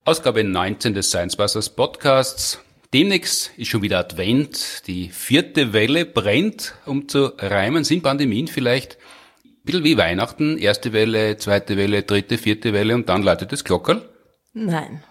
Ausgabe 19 des Science Busters Podcasts. Demnächst ist schon wieder Advent, die 4. Welle brennt, um zu reimen, sind Pandemien vielleicht ein bisschen wie Weihnachten, 1. Welle, 2. Welle, 3., 4. Welle und dann läutet das Glockerl? Nein.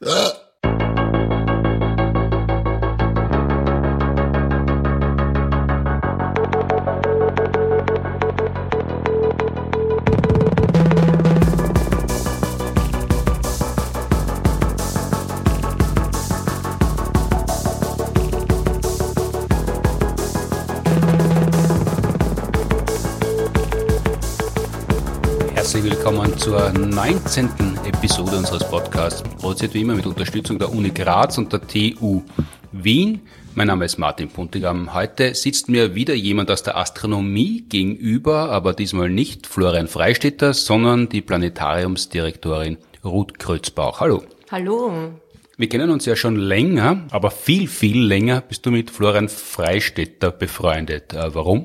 Herzlich willkommen zur 19. Episode unseres Podcasts, produziert wie immer mit Unterstützung der Uni Graz und der TU Wien. Mein Name ist Martin Puntigam. Heute sitzt mir wieder jemand aus der Astronomie gegenüber, aber diesmal nicht Florian Freistetter, sondern die Planetariumsdirektorin Ruth Krötzbauch. Hallo. Hallo. Wir kennen uns ja schon länger, aber viel, viel länger bist du mit Florian Freistetter befreundet. Warum?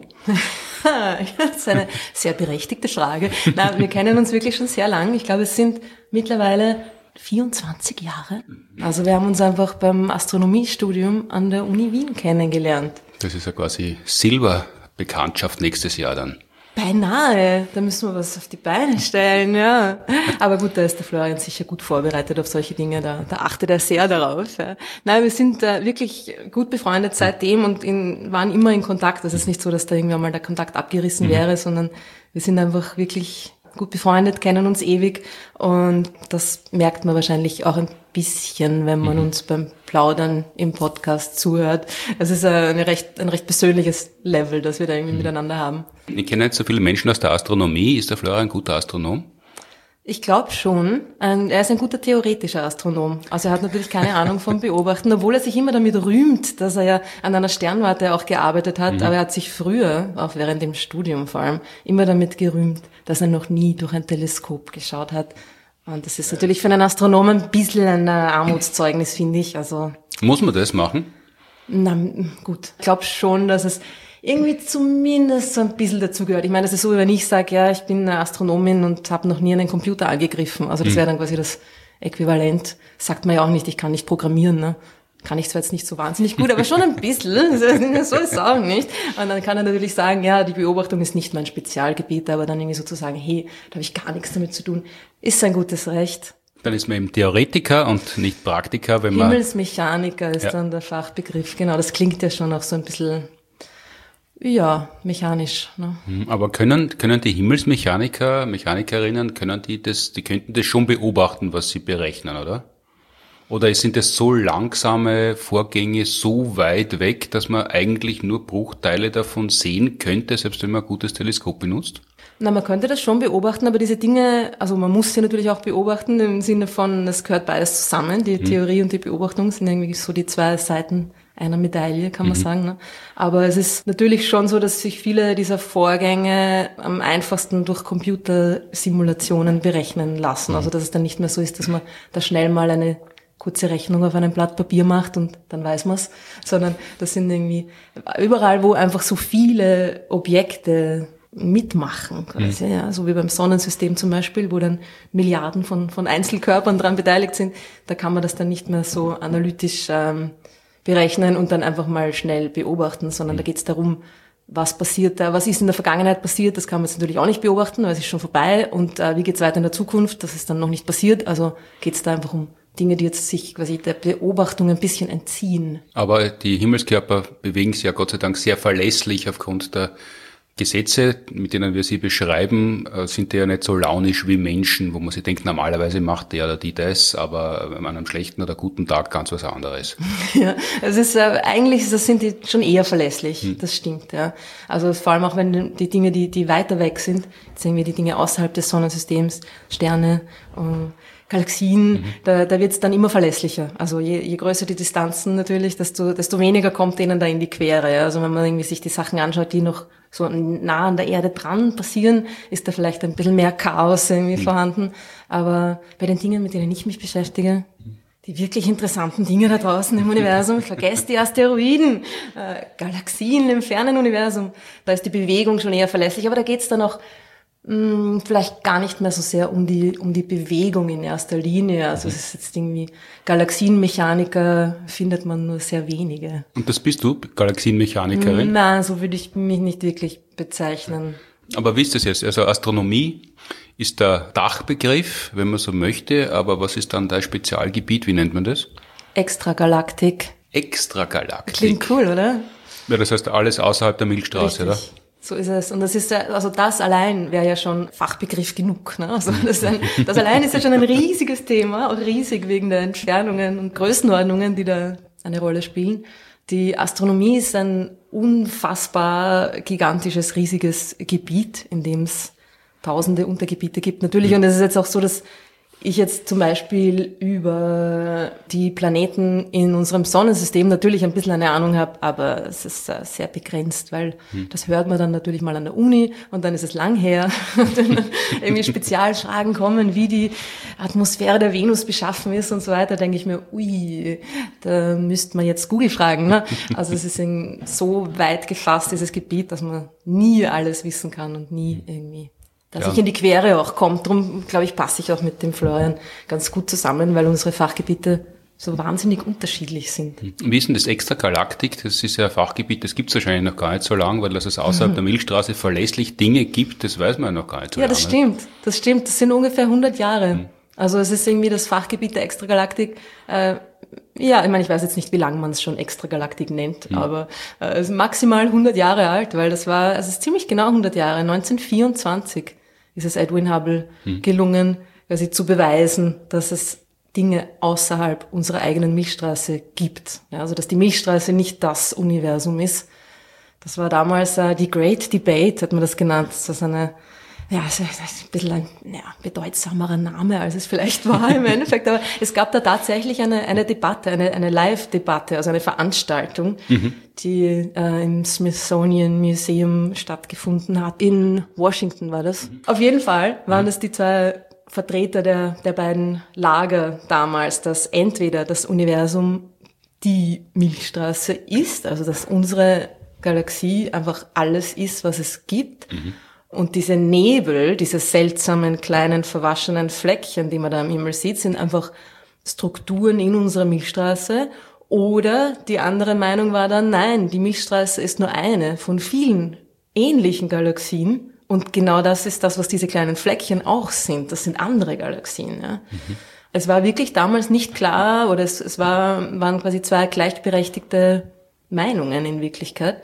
Das ist eine sehr berechtigte Frage. Nein, wir kennen uns wirklich schon sehr lang. Ich glaube, es sind mittlerweile 24 Jahre. Also wir haben uns einfach beim Astronomiestudium an der Uni Wien kennengelernt. Das ist ja quasi Silberbekanntschaft nächstes Jahr dann. Beinahe, da müssen wir was auf die Beine stellen, ja. Aber gut, da ist der Florian sicher gut vorbereitet auf solche Dinge, da achtet er sehr darauf. Ja. Nein, wir sind wirklich gut befreundet seitdem und waren immer in Kontakt. Das ist nicht so, dass da irgendwann mal der Kontakt abgerissen wäre, sondern wir sind einfach wirklich gut befreundet, kennen uns ewig und das merkt man wahrscheinlich auch ein bisschen, wenn man uns beim Plaudern im Podcast zuhört. Es ist ein recht persönliches Level, das wir da irgendwie miteinander haben. Ich kenne nicht so viele Menschen aus der Astronomie. Ist der Florian ein guter Astronom? Ich glaube schon. Er ist ein guter theoretischer Astronom. Also er hat natürlich keine Ahnung vom Beobachten, obwohl er sich immer damit rühmt, dass er ja an einer Sternwarte auch gearbeitet hat. Aber er hat sich früher, auch während dem Studium vor allem, immer damit gerühmt, dass er noch nie durch ein Teleskop geschaut hat. Und das ist natürlich für einen Astronomen ein bisschen ein Armutszeugnis, finde ich. Also muss man das machen? Na gut, ich glaube schon, dass es irgendwie zumindest so ein bisschen dazugehört. Ich meine, das ist so, wenn ich sage, ja, ich bin eine Astronomin und habe noch nie einen Computer angegriffen. Also das wäre dann quasi das Äquivalent. Sagt man ja auch nicht, ich kann nicht programmieren, ne? Kann ich zwar jetzt nicht so wahnsinnig gut, aber schon ein bisschen. So ist es auch nicht. Und dann kann er natürlich sagen, ja, die Beobachtung ist nicht mein Spezialgebiet, aber dann irgendwie sozusagen, hey, da habe ich gar nichts damit zu tun. Ist sein gutes Recht. Dann ist man eben Theoretiker und nicht Praktiker, wenn man... Himmelsmechaniker ist dann der Fachbegriff. Genau, das klingt ja schon auch so ein bisschen... Ja, mechanisch. Ne? Aber können die Himmelsmechaniker, Mechanikerinnen, die könnten das schon beobachten, was sie berechnen, oder? Oder sind das so langsame Vorgänge so weit weg, dass man eigentlich nur Bruchteile davon sehen könnte, selbst wenn man ein gutes Teleskop benutzt? Na, man könnte das schon beobachten, aber diese Dinge, also man muss sie natürlich auch beobachten, im Sinne von, es gehört beides zusammen. Die Theorie und die Beobachtung sind irgendwie so die zwei Seiten einer Medaille, kann man sagen. Ne? Aber es ist natürlich schon so, dass sich viele dieser Vorgänge am einfachsten durch Computersimulationen berechnen lassen. Also dass es dann nicht mehr so ist, dass man da schnell mal eine kurze Rechnung auf einem Blatt Papier macht und dann weiß man's, sondern das sind irgendwie überall, wo einfach so viele Objekte mitmachen, quasi, ja, so wie beim Sonnensystem zum Beispiel, wo dann Milliarden von Einzelkörpern dran beteiligt sind, da kann man das dann nicht mehr so analytisch berechnen und dann einfach mal schnell beobachten, sondern da geht's darum, was passiert da, was ist in der Vergangenheit passiert, das kann man jetzt natürlich auch nicht beobachten, weil es ist schon vorbei und wie geht's weiter in der Zukunft, das ist dann noch nicht passiert, also geht's da einfach um Dinge, die jetzt sich quasi der Beobachtung ein bisschen entziehen. Aber die Himmelskörper bewegen sich ja Gott sei Dank sehr verlässlich aufgrund der Gesetze, mit denen wir sie beschreiben, sind die ja nicht so launisch wie Menschen, wo man sich denkt, normalerweise macht der oder die das, aber an einem schlechten oder guten Tag ganz was anderes. Ja, es ist eigentlich sind die schon eher verlässlich, das stimmt, ja. Also vor allem auch wenn die Dinge, die weiter weg sind, jetzt sehen wir die Dinge außerhalb des Sonnensystems, Sterne, Galaxien, da wird's dann immer verlässlicher. Also je größer die Distanzen natürlich, desto weniger kommt denen da in die Quere. Ja. Also wenn man irgendwie sich die Sachen anschaut, die noch so nah an der Erde dran passieren, ist da vielleicht ein bisschen mehr Chaos irgendwie vorhanden. Aber bei den Dingen, mit denen ich mich beschäftige, die wirklich interessanten Dinge da draußen im Universum, vergesst die Asteroiden, Galaxien im fernen Universum, da ist die Bewegung schon eher verlässlich. Aber da geht's dann auch Vielleicht gar nicht mehr so sehr um die Bewegung in erster Linie. Also es ist jetzt irgendwie Galaxienmechaniker findet man nur sehr wenige. Und das bist du, Galaxienmechanikerin? Nein, so würde ich mich nicht wirklich bezeichnen. Aber wie ist das jetzt? Also Astronomie ist der Dachbegriff, wenn man so möchte, aber was ist dann dein Spezialgebiet? Wie nennt man das? Extragalaktik. Extragalaktik. Klingt cool, oder? Ja, das heißt alles außerhalb der Milchstraße, Richtig. oder? So ist es. Und das ist also das allein wäre ja schon Fachbegriff genug. Ne? Also das allein ist ja schon ein riesiges Thema, auch riesig wegen der Entfernungen und Größenordnungen, die da eine Rolle spielen. Die Astronomie ist ein unfassbar gigantisches, riesiges Gebiet, in dem es tausende Untergebiete gibt. Natürlich, und es ist jetzt auch so, dass ich jetzt zum Beispiel über die Planeten in unserem Sonnensystem natürlich ein bisschen eine Ahnung habe, aber es ist sehr begrenzt, weil das hört man dann natürlich mal an der Uni und dann ist es lang her und dann irgendwie Spezialfragen kommen, wie die Atmosphäre der Venus beschaffen ist und so weiter, denke ich mir, ui, da müsste man jetzt Google fragen. Ne? Also es ist so weit gefasst, dieses Gebiet, dass man nie alles wissen kann und nie irgendwie dass ich in die Quere auch komme. Darum, glaube ich, passe ich auch mit dem Florian ganz gut zusammen, weil unsere Fachgebiete so wahnsinnig unterschiedlich sind. Wie ist denn das Extragalaktik? Das ist ja ein Fachgebiet, das gibt es wahrscheinlich noch gar nicht so lange, weil dass es außerhalb der Milchstraße verlässlich Dinge gibt, das weiß man ja noch gar nicht so lange. Ja, das stimmt. Das sind ungefähr 100 Jahre. Also es ist irgendwie das Fachgebiet der Extragalaktik. Ja, ich meine, ich weiß jetzt nicht, wie lange man es schon Extragalaktik nennt, aber es ist maximal 100 Jahre alt, weil es ist ziemlich genau 100 Jahre. 1924 ist es Edwin Hubble gelungen, quasi zu beweisen, dass es Dinge außerhalb unserer eigenen Milchstraße gibt. Ja, also dass die Milchstraße nicht das Universum ist. Das war damals die Great Debate, hat man das genannt. Das ist ein bisschen ein bedeutsamerer Name, als es vielleicht war im Endeffekt. Aber es gab da tatsächlich eine Debatte, eine Live-Debatte, also eine Veranstaltung, die im Smithsonian Museum stattgefunden hat. In Washington war das. Auf jeden Fall waren das die zwei Vertreter der beiden Lager damals, dass entweder das Universum die Milchstraße ist, also dass unsere Galaxie einfach alles ist, was es gibt. Und diese Nebel, diese seltsamen kleinen verwaschenen Fleckchen, die man da am Himmel sieht, sind einfach Strukturen in unserer Milchstraße. Oder die andere Meinung war dann, nein, die Milchstraße ist nur eine von vielen ähnlichen Galaxien. Und genau das ist das, was diese kleinen Fleckchen auch sind. Das sind andere Galaxien. Ja. Es war wirklich damals nicht klar, oder es waren quasi zwei gleichberechtigte Meinungen in Wirklichkeit.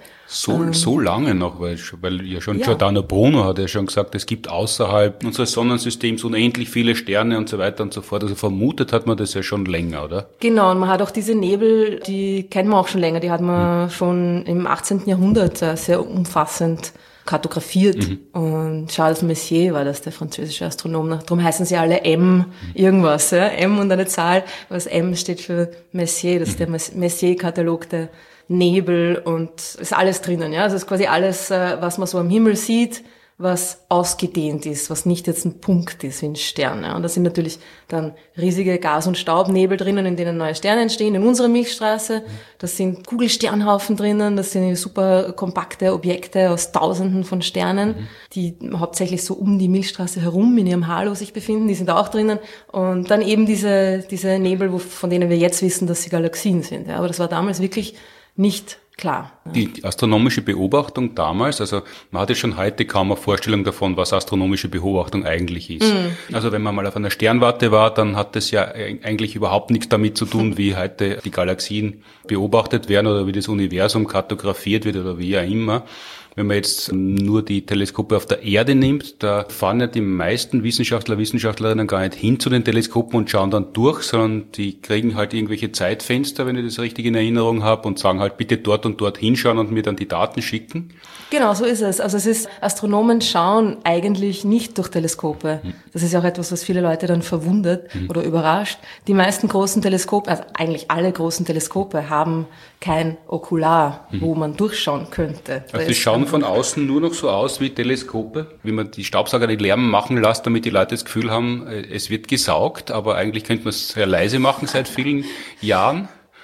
So lange noch, weil ja schon Giordano Bruno hat ja schon gesagt, es gibt außerhalb unseres Sonnensystems unendlich viele Sterne und so weiter und so fort. Also vermutet hat man das ja schon länger, oder? Genau, und man hat auch diese Nebel, die kennt man auch schon länger, die hat man schon im 18. Jahrhundert sehr umfassend kartografiert. Und Charles Messier war das, der französische Astronom. Darum heißen sie alle M irgendwas, ja? M und eine Zahl, was M steht für Messier, das ist der Messier-Katalog der Nebel und ist alles drinnen, ja. Also es ist quasi alles, was man so am Himmel sieht, was ausgedehnt ist, was nicht jetzt ein Punkt ist wie ein Stern. Ja. Und da sind natürlich dann riesige Gas- und Staubnebel drinnen, in denen neue Sterne entstehen. In unserer Milchstraße, das sind Kugelsternhaufen drinnen, das sind super kompakte Objekte aus Tausenden von Sternen, die hauptsächlich so um die Milchstraße herum in ihrem Halo sich befinden, die sind auch drinnen. Und dann eben diese Nebel, von denen wir jetzt wissen, dass sie Galaxien sind. Ja. Aber das war damals wirklich nicht klar. Die astronomische Beobachtung damals, also man hatte schon heute kaum eine Vorstellung davon, was astronomische Beobachtung eigentlich ist. Also wenn man mal auf einer Sternwarte war, dann hat das ja eigentlich überhaupt nichts damit zu tun, wie heute die Galaxien beobachtet werden oder wie das Universum kartografiert wird oder wie auch immer. Wenn man jetzt nur die Teleskope auf der Erde nimmt, da fahren ja die meisten Wissenschaftlerinnen gar nicht hin zu den Teleskopen und schauen dann durch, sondern die kriegen halt irgendwelche Zeitfenster, wenn ich das richtig in Erinnerung habe, und sagen halt bitte dort und dort hinschauen und mir dann die Daten schicken. Genau, so ist es. Also Astronomen schauen eigentlich nicht durch Teleskope. Das ist ja auch etwas, was viele Leute dann verwundert oder überrascht. Die meisten großen Teleskope, also eigentlich alle großen Teleskope, haben kein Okular, wo man durchschauen könnte. Also die schauen von außen nur noch so aus wie Teleskope, wie man die Staubsauger nicht Lärm machen lässt, damit die Leute das Gefühl haben, es wird gesaugt, aber eigentlich könnte man es sehr leise machen seit vielen Jahren.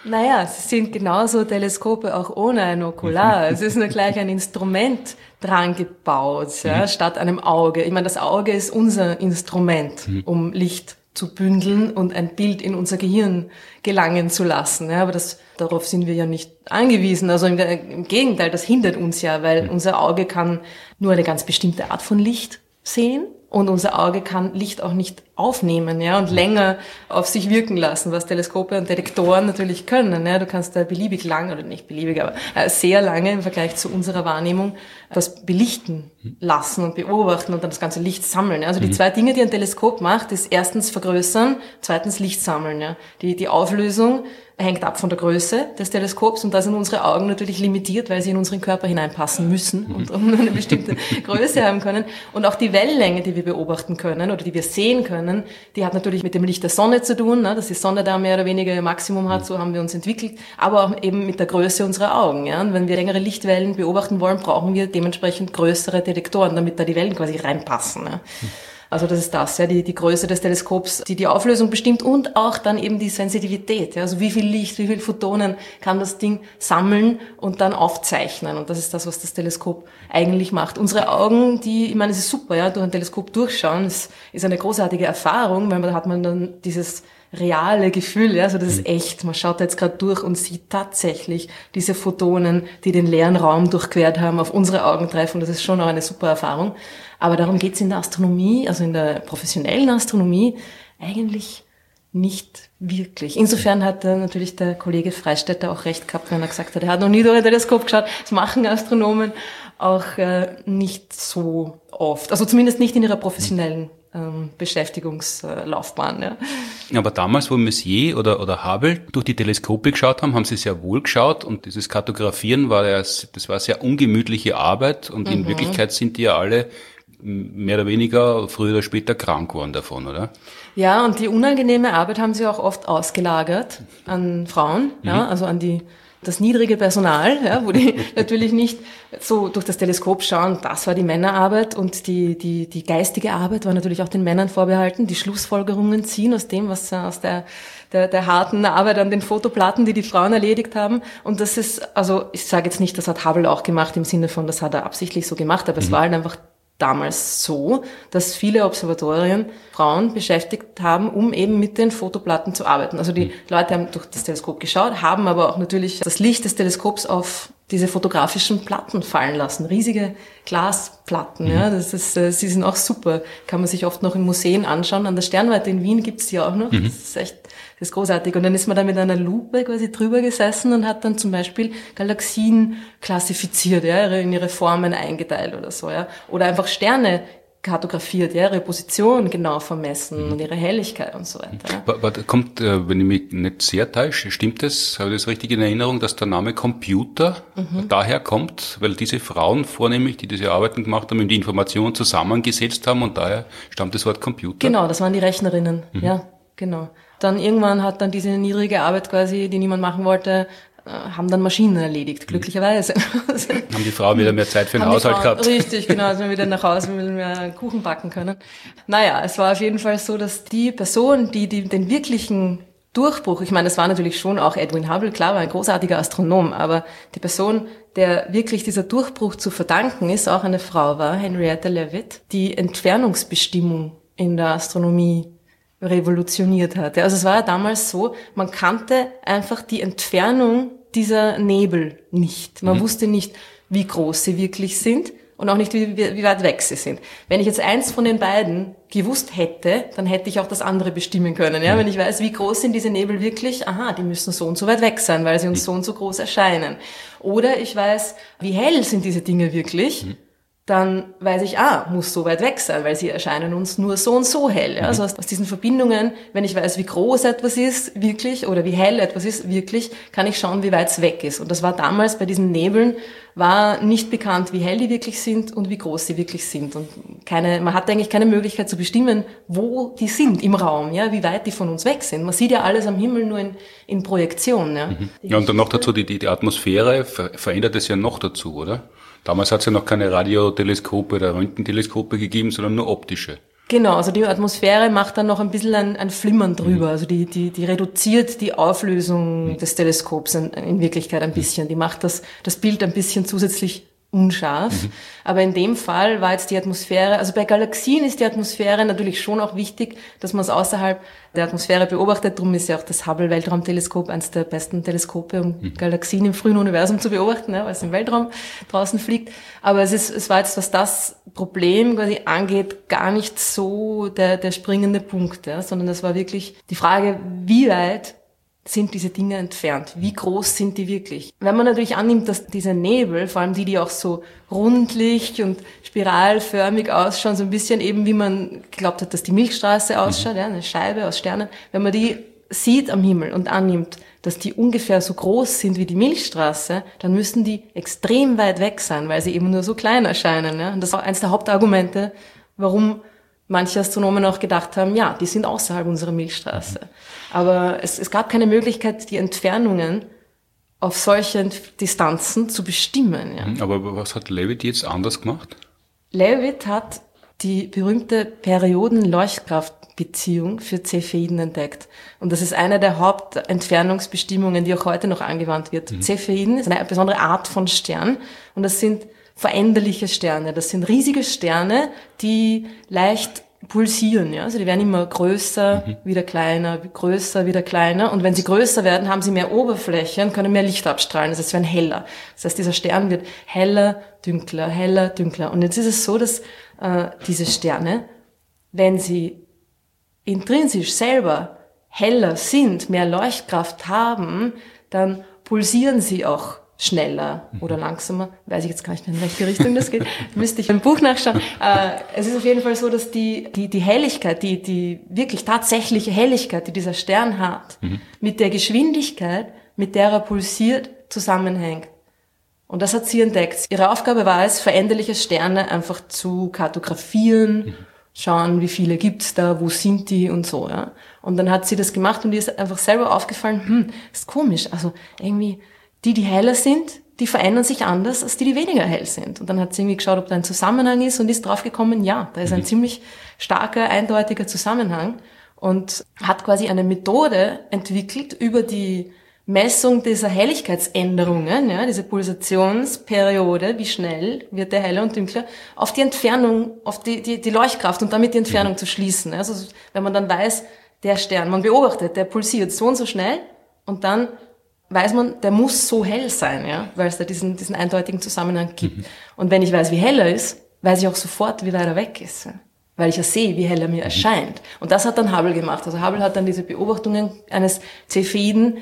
Naja, sie sind genauso Teleskope auch ohne ein Okular. Es ist nur gleich ein Instrument dran gebaut, ja, statt einem Auge. Ich meine, das Auge ist unser Instrument, um Licht zu bündeln und ein Bild in unser Gehirn gelangen zu lassen. Ja, aber darauf sind wir ja nicht angewiesen. Also im Gegenteil, das hindert uns ja, weil unser Auge kann nur eine ganz bestimmte Art von Licht sehen. Und unser Auge kann Licht auch nicht aufnehmen, ja, und länger auf sich wirken lassen, was Teleskope und Detektoren natürlich können, ja. Du kannst da beliebig lang, oder nicht beliebig, aber sehr lange im Vergleich zu unserer Wahrnehmung das belichten lassen und beobachten und dann das ganze Licht sammeln. Also die zwei Dinge, die ein Teleskop macht, ist erstens vergrößern, zweitens Licht sammeln, ja. Die Auflösung hängt ab von der Größe des Teleskops und da sind unsere Augen natürlich limitiert, weil sie in unseren Körper hineinpassen müssen und eine bestimmte Größe haben können. Und auch die Wellenlänge, die wir beobachten können oder die wir sehen können, die hat natürlich mit dem Licht der Sonne zu tun, ne, dass die Sonne da mehr oder weniger ihr Maximum hat, so haben wir uns entwickelt, aber auch eben mit der Größe unserer Augen. Ja. Und wenn wir längere Lichtwellen beobachten wollen, brauchen wir dementsprechend größere Detektoren, damit da die Wellen quasi reinpassen. Ja. Also das ist das, ja, die Größe des Teleskops, die Auflösung bestimmt und auch dann eben die Sensitivität, ja, also wie viel Licht, wie viel Photonen kann das Ding sammeln und dann aufzeichnen und das ist das, was das Teleskop eigentlich macht. Unsere Augen, ich meine, es ist super, ja, durch ein Teleskop durchschauen, es ist eine großartige Erfahrung, weil da hat man dann dieses reale Gefühl, ja, also das ist echt. Man schaut da jetzt gerade durch und sieht tatsächlich diese Photonen, die den leeren Raum durchquert haben, auf unsere Augen treffen. Das ist schon auch eine super Erfahrung. Aber darum geht's in der Astronomie, also in der professionellen Astronomie, eigentlich nicht wirklich. Insofern hat natürlich der Kollege Freistetter auch recht gehabt, wenn er gesagt hat, er hat noch nie durch ein Teleskop geschaut. Das machen Astronomen auch nicht so oft. Also zumindest nicht in ihrer professionellen Beschäftigungslaufbahn. Ja. Aber damals, wo Messier oder Hubble durch die Teleskope geschaut haben sie sehr wohl geschaut und dieses Kartografieren das war sehr ungemütliche Arbeit und in Wirklichkeit sind die ja alle mehr oder weniger früher oder später krank geworden davon, oder? Ja, und die unangenehme Arbeit haben sie auch oft ausgelagert an Frauen, ja, also an das niedrige Personal, ja, wo die natürlich nicht so durch das Teleskop schauen, das war die Männerarbeit und die geistige Arbeit war natürlich auch den Männern vorbehalten, die Schlussfolgerungen ziehen aus dem, was aus der harten Arbeit an den Fotoplatten, die Frauen erledigt haben. Und das ist, also ich sage jetzt nicht, das hat Hubble auch gemacht im Sinne von, das hat er absichtlich so gemacht, aber es war halt einfach damals so, dass viele Observatorien Frauen beschäftigt haben, um eben mit den Fotoplatten zu arbeiten. Also die Leute haben durch das Teleskop geschaut, haben aber auch natürlich das Licht des Teleskops auf diese fotografischen Platten fallen lassen. Riesige Glasplatten, ja. Sie sind auch super. Kann man sich oft noch in Museen anschauen. An der Sternwarte in Wien gibt's die auch noch. Das ist großartig. Und dann ist man da mit einer Lupe quasi drüber gesessen und hat dann zum Beispiel Galaxien klassifiziert, ja, in ihre Formen eingeteilt oder so, ja. Oder einfach Sterne kartografiert, ja, ihre Position genau vermessen und ihre Helligkeit und so weiter. Ja. Aber da kommt, wenn ich mich nicht sehr täusche, stimmt das, habe ich das richtig in Erinnerung, dass der Name Computer daher kommt, weil diese Frauen vornehmlich, die diese Arbeiten gemacht haben, die Informationen zusammengesetzt haben und daher stammt das Wort Computer? Genau, das waren die Rechnerinnen, ja, genau. Dann irgendwann hat dann diese niedrige Arbeit quasi, die niemand machen wollte, haben dann Maschinen erledigt, glücklicherweise. Haben die Frauen wieder mehr Zeit für den Haushalt gehabt? Richtig, genau, also wieder nach Hause will mehr Kuchen backen können. Naja, es war auf jeden Fall so, dass die Person, die den wirklichen Durchbruch, ich meine, das war natürlich schon auch Edwin Hubble, klar, war ein großartiger Astronom, aber die Person, der wirklich dieser Durchbruch zu verdanken ist, auch eine Frau war, Henrietta Leavitt, die Entfernungsbestimmung in der Astronomie revolutioniert hatte. Also es war ja damals so, man kannte einfach die Entfernung dieser Nebel nicht. Man wusste nicht, wie groß sie wirklich sind und auch nicht, wie weit weg sie sind. Wenn ich jetzt eins von den beiden gewusst hätte, dann hätte ich auch das andere bestimmen können. Ja, wenn ich weiß, wie groß sind diese Nebel wirklich, aha, die müssen so und so weit weg sein, weil sie uns so und so groß erscheinen. Oder ich weiß, wie hell sind diese Dinge wirklich, dann weiß ich, muss so weit weg sein, weil sie erscheinen uns nur so und so hell. Ja? Also aus diesen Verbindungen, wenn ich weiß, wie groß etwas ist wirklich oder wie hell etwas ist wirklich, kann ich schauen, wie weit es weg ist. Und das war damals bei diesen Nebeln, war nicht bekannt, wie hell die wirklich sind und wie groß sie wirklich sind. Und man hatte eigentlich keine Möglichkeit zu bestimmen, wo die sind im Raum, ja, wie weit die von uns weg sind. Man sieht ja alles am Himmel nur in Projektion. Ja, ja und dann noch dazu, die Atmosphäre verändert es ja noch dazu, oder? Damals hat es ja noch keine Radioteleskope oder Röntgenteleskope gegeben, sondern nur optische. Genau, also die Atmosphäre macht dann noch ein bisschen ein Flimmern drüber. Also die reduziert die Auflösung des Teleskops in Wirklichkeit ein bisschen. Die macht das Bild ein bisschen zusätzlich unscharf. Aber in dem Fall war jetzt die Atmosphäre, also bei Galaxien ist die Atmosphäre natürlich schon auch wichtig, dass man es außerhalb der Atmosphäre beobachtet. Darum ist ja auch das Hubble-Weltraumteleskop eines der besten Teleskope, um Galaxien im frühen Universum zu beobachten, weil es im Weltraum draußen fliegt. Aber es war jetzt, was das Problem quasi angeht, gar nicht so der springende Punkt, ja, sondern das war wirklich die Frage, wie weit sind diese Dinge entfernt? Wie groß sind die wirklich? Wenn man natürlich annimmt, dass diese Nebel, vor allem die auch so rundlich und spiralförmig ausschauen, so ein bisschen eben wie man geglaubt hat, dass die Milchstraße ausschaut, ja, eine Scheibe aus Sternen. Wenn man die sieht am Himmel und annimmt, dass die ungefähr so groß sind wie die Milchstraße, dann müssen die extrem weit weg sein, weil sie eben nur so klein erscheinen. Ja? Und das ist auch eines der Hauptargumente, warum manche Astronomen auch gedacht haben, ja, die sind außerhalb unserer Milchstraße. Aber es gab keine Möglichkeit, die Entfernungen auf solche Distanzen zu bestimmen. Ja. Aber was hat Leavitt jetzt anders gemacht? Leavitt hat die berühmte Perioden-Leuchtkraftbeziehung für Cepheiden entdeckt. Und das ist eine der Hauptentfernungsbestimmungen, die auch heute noch angewandt wird. Cepheiden ist eine besondere Art von Stern und das sind veränderliche Sterne. Das sind riesige Sterne, die leicht pulsieren, ja. Also die werden immer größer, wieder kleiner, größer, wieder kleiner. Und wenn sie größer werden, haben sie mehr Oberfläche und können mehr Licht abstrahlen. Das heißt, sie werden heller. Das heißt, dieser Stern wird heller, dünkler, heller, dünkler. Und jetzt ist es so, dass diese Sterne, wenn sie intrinsisch selber heller sind, mehr Leuchtkraft haben, dann pulsieren sie auch schneller oder langsamer, weiß ich jetzt gar nicht mehr, in welche Richtung das geht, müsste ich im Buch nachschauen. Es ist auf jeden Fall so, dass die Helligkeit, die wirklich tatsächliche Helligkeit, die dieser Stern hat, mit der Geschwindigkeit, mit der er pulsiert, zusammenhängt. Und das hat sie entdeckt. Ihre Aufgabe war es, veränderliche Sterne einfach zu kartografieren, schauen, wie viele gibt's da, wo sind die und so, ja. Und dann hat sie das gemacht und ihr ist einfach selber aufgefallen, ist komisch, also irgendwie die heller sind, die verändern sich anders als die weniger hell sind. Und dann hat sie irgendwie geschaut, ob da ein Zusammenhang ist und ist draufgekommen, ja, da ist ein ziemlich starker, eindeutiger Zusammenhang und hat quasi eine Methode entwickelt über die Messung dieser Helligkeitsänderungen, ja, diese Pulsationsperiode, wie schnell wird der heller und dunkler, auf die Entfernung, auf die Leuchtkraft und damit die Entfernung zu schließen. Also wenn man dann weiß, der Stern, man beobachtet, der pulsiert so und so schnell und dann weiß man, der muss so hell sein, ja, weil es da diesen eindeutigen Zusammenhang gibt. Und wenn ich weiß, wie hell er ist, weiß ich auch sofort, wie weit er weg ist, ja, weil ich ja sehe, wie hell er mir erscheint. Und das hat dann Hubble gemacht. Also Hubble hat dann diese Beobachtungen eines Cepheiden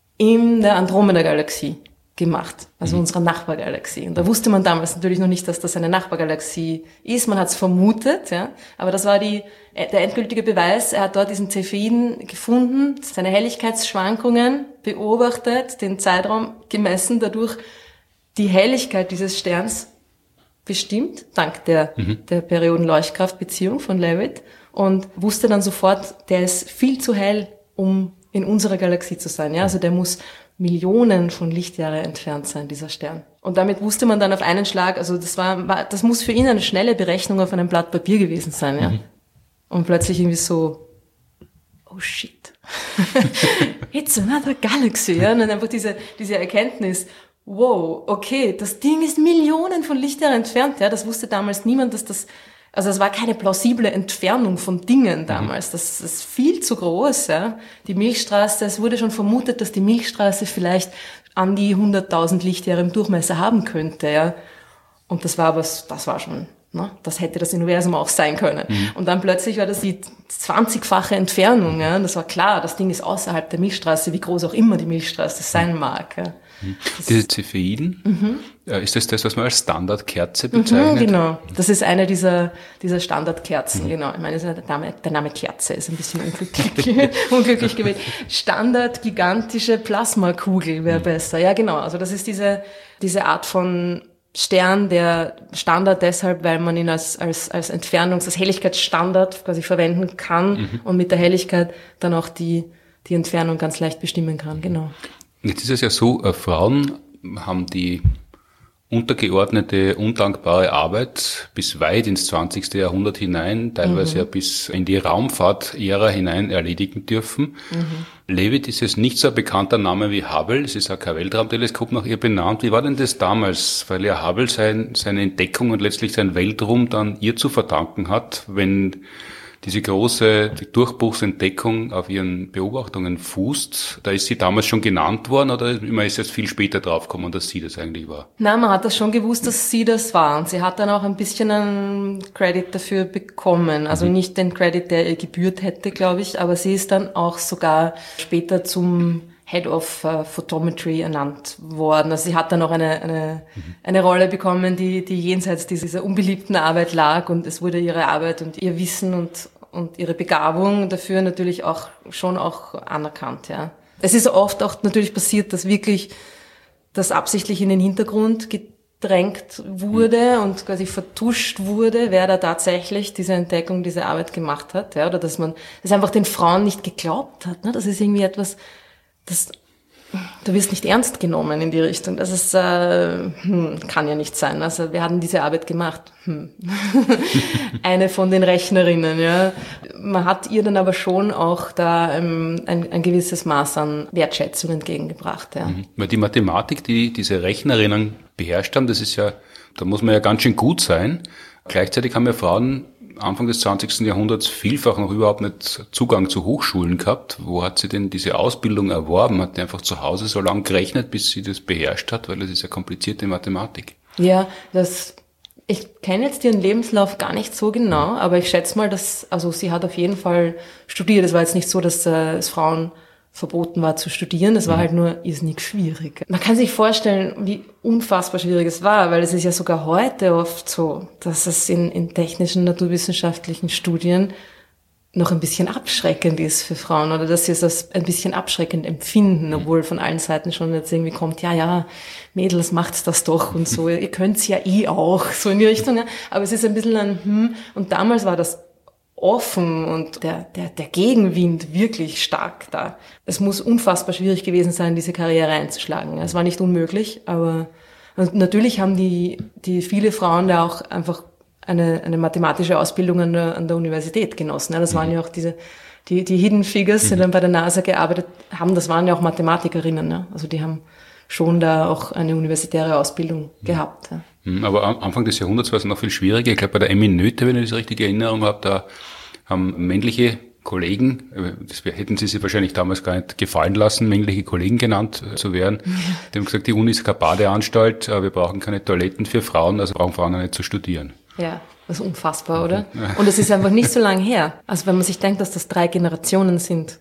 in der Andromeda-Galaxie gemacht, also unserer Nachbargalaxie. Und da wusste man damals natürlich noch nicht, dass das eine Nachbargalaxie ist. Man hat es vermutet, ja, aber das war der endgültige Beweis. Er hat dort diesen Cepheiden gefunden, seine Helligkeitsschwankungen beobachtet, den Zeitraum gemessen, dadurch die Helligkeit dieses Sterns bestimmt, dank der Perioden-Leuchtkraft-Beziehung von Leavitt, und wusste dann sofort, der ist viel zu hell, um in unserer Galaxie zu sein. Ja, also der muss Millionen von Lichtjahre entfernt sein, dieser Stern. Und damit wusste man dann auf einen Schlag, also das muss für ihn eine schnelle Berechnung auf einem Blatt Papier gewesen sein, ja. Und plötzlich irgendwie so, oh shit, it's another galaxy, ja. Und dann einfach diese Erkenntnis, wow, okay, das Ding ist Millionen von Lichtjahren entfernt, ja. Das wusste damals niemand, also es war keine plausible Entfernung von Dingen damals. Das ist viel zu groß, ja. Die Milchstraße, es wurde schon vermutet, dass die Milchstraße vielleicht an die 100.000 Lichtjahre im Durchmesser haben könnte, ja. Und das war schon, ne? Das hätte das Universum auch sein können. Und dann plötzlich war das die 20-fache Entfernung, ja. Und das war klar, das Ding ist außerhalb der Milchstraße, wie groß auch immer die Milchstraße sein mag, ja. Diese Cepheiden, ist das, was man als Standardkerze bezeichnet? Genau, das ist eine dieser Standardkerzen, genau. Ich meine, der Name Kerze ist ein bisschen unglücklich gewählt. Standard gigantische Plasmakugel wäre besser. Ja, genau, also das ist diese Art von Stern, der Standard deshalb, weil man ihn als als Helligkeitsstandard quasi verwenden kann und mit der Helligkeit dann auch die Entfernung ganz leicht bestimmen kann, genau. Jetzt ist es ja so, Frauen haben die untergeordnete, undankbare Arbeit bis weit ins 20. Jahrhundert hinein, teilweise ja bis in die Raumfahrt-Ära hinein erledigen dürfen. Leavitt ist jetzt nicht so ein bekannter Name wie Hubble, es ist auch kein Weltraumteleskop nach ihr benannt. Wie war denn das damals? Weil ja Hubble seine Entdeckung und letztlich sein Weltruhm dann ihr zu verdanken hat, wenn diese große Durchbruchsentdeckung auf ihren Beobachtungen fußt. Da ist sie damals schon genannt worden oder man ist jetzt viel später draufgekommen, dass sie das eigentlich war? Nein, man hat das schon gewusst, dass sie das war. Und sie hat dann auch ein bisschen einen Credit dafür bekommen. Also nicht den Credit, der ihr gebührt hätte, glaube ich, aber sie ist dann auch sogar später zum Head of Photometry ernannt worden. Also sie hat dann auch eine Rolle bekommen, die jenseits dieser unbeliebten Arbeit lag, und es wurde ihre Arbeit und ihr Wissen und ihre Begabung dafür natürlich auch anerkannt, ja. Es ist oft auch natürlich passiert, dass wirklich das absichtlich in den Hintergrund gedrängt wurde und quasi vertuscht wurde, wer da tatsächlich diese Entdeckung, diese Arbeit gemacht hat, ja, oder dass einfach den Frauen nicht geglaubt hat, ne? Das ist irgendwie etwas, du wirst nicht ernst genommen in die Richtung. Das ist, kann ja nicht sein. Also wir haben diese Arbeit gemacht. Eine von den Rechnerinnen, ja. Man hat ihr dann aber schon auch da ein gewisses Maß an Wertschätzung entgegengebracht, ja. Weil die Mathematik, die diese Rechnerinnen beherrscht haben, das ist ja, da muss man ja ganz schön gut sein. Gleichzeitig haben ja Frauen Anfang des 20. Jahrhunderts vielfach noch überhaupt nicht Zugang zu Hochschulen gehabt. Wo hat sie denn diese Ausbildung erworben? Hat die einfach zu Hause so lange gerechnet, bis sie das beherrscht hat? Weil das ist ja komplizierte Mathematik. Ja, ich kenne jetzt ihren Lebenslauf gar nicht so genau, aber ich schätze mal, also sie hat auf jeden Fall studiert. Es war jetzt nicht so, dass es Frauen verboten war zu studieren. Es war halt nur irrsinnig schwierig. Man kann sich vorstellen, wie unfassbar schwierig es war, weil es ist ja sogar heute oft so, dass es in technischen, naturwissenschaftlichen Studien noch ein bisschen abschreckend ist für Frauen, oder dass sie es als ein bisschen abschreckend empfinden, obwohl von allen Seiten schon jetzt irgendwie kommt, ja, Mädels, macht's das doch und so, ihr könnt's ja auch, so in die Richtung. Ja. Aber es ist ein bisschen und damals war das offen und der Gegenwind wirklich stark da. Es muss unfassbar schwierig gewesen sein, diese Karriere einzuschlagen. Es war nicht unmöglich, aber natürlich haben die viele Frauen da auch einfach eine mathematische Ausbildung an der Universität genossen. Das waren ja auch die Hidden Figures, die dann bei der NASA gearbeitet haben, das waren ja auch Mathematikerinnen. Ja. Also die haben schon da auch eine universitäre Ausbildung gehabt. Ja. Aber am Anfang des Jahrhunderts war es noch viel schwieriger. Ich glaube, bei der Emmy Noether, wenn ich das richtige Erinnerung habe, da haben männliche Kollegen, hätten sie sich wahrscheinlich damals gar nicht gefallen lassen, männliche Kollegen genannt zu werden. Die haben gesagt, die Uni ist keine Badeanstalt, wir brauchen keine Toiletten für Frauen, also brauchen Frauen auch nicht zu studieren. Ja, das ist unfassbar, oder? Und es ist einfach nicht so lang her. Also wenn man sich denkt, dass das 3 Generationen sind,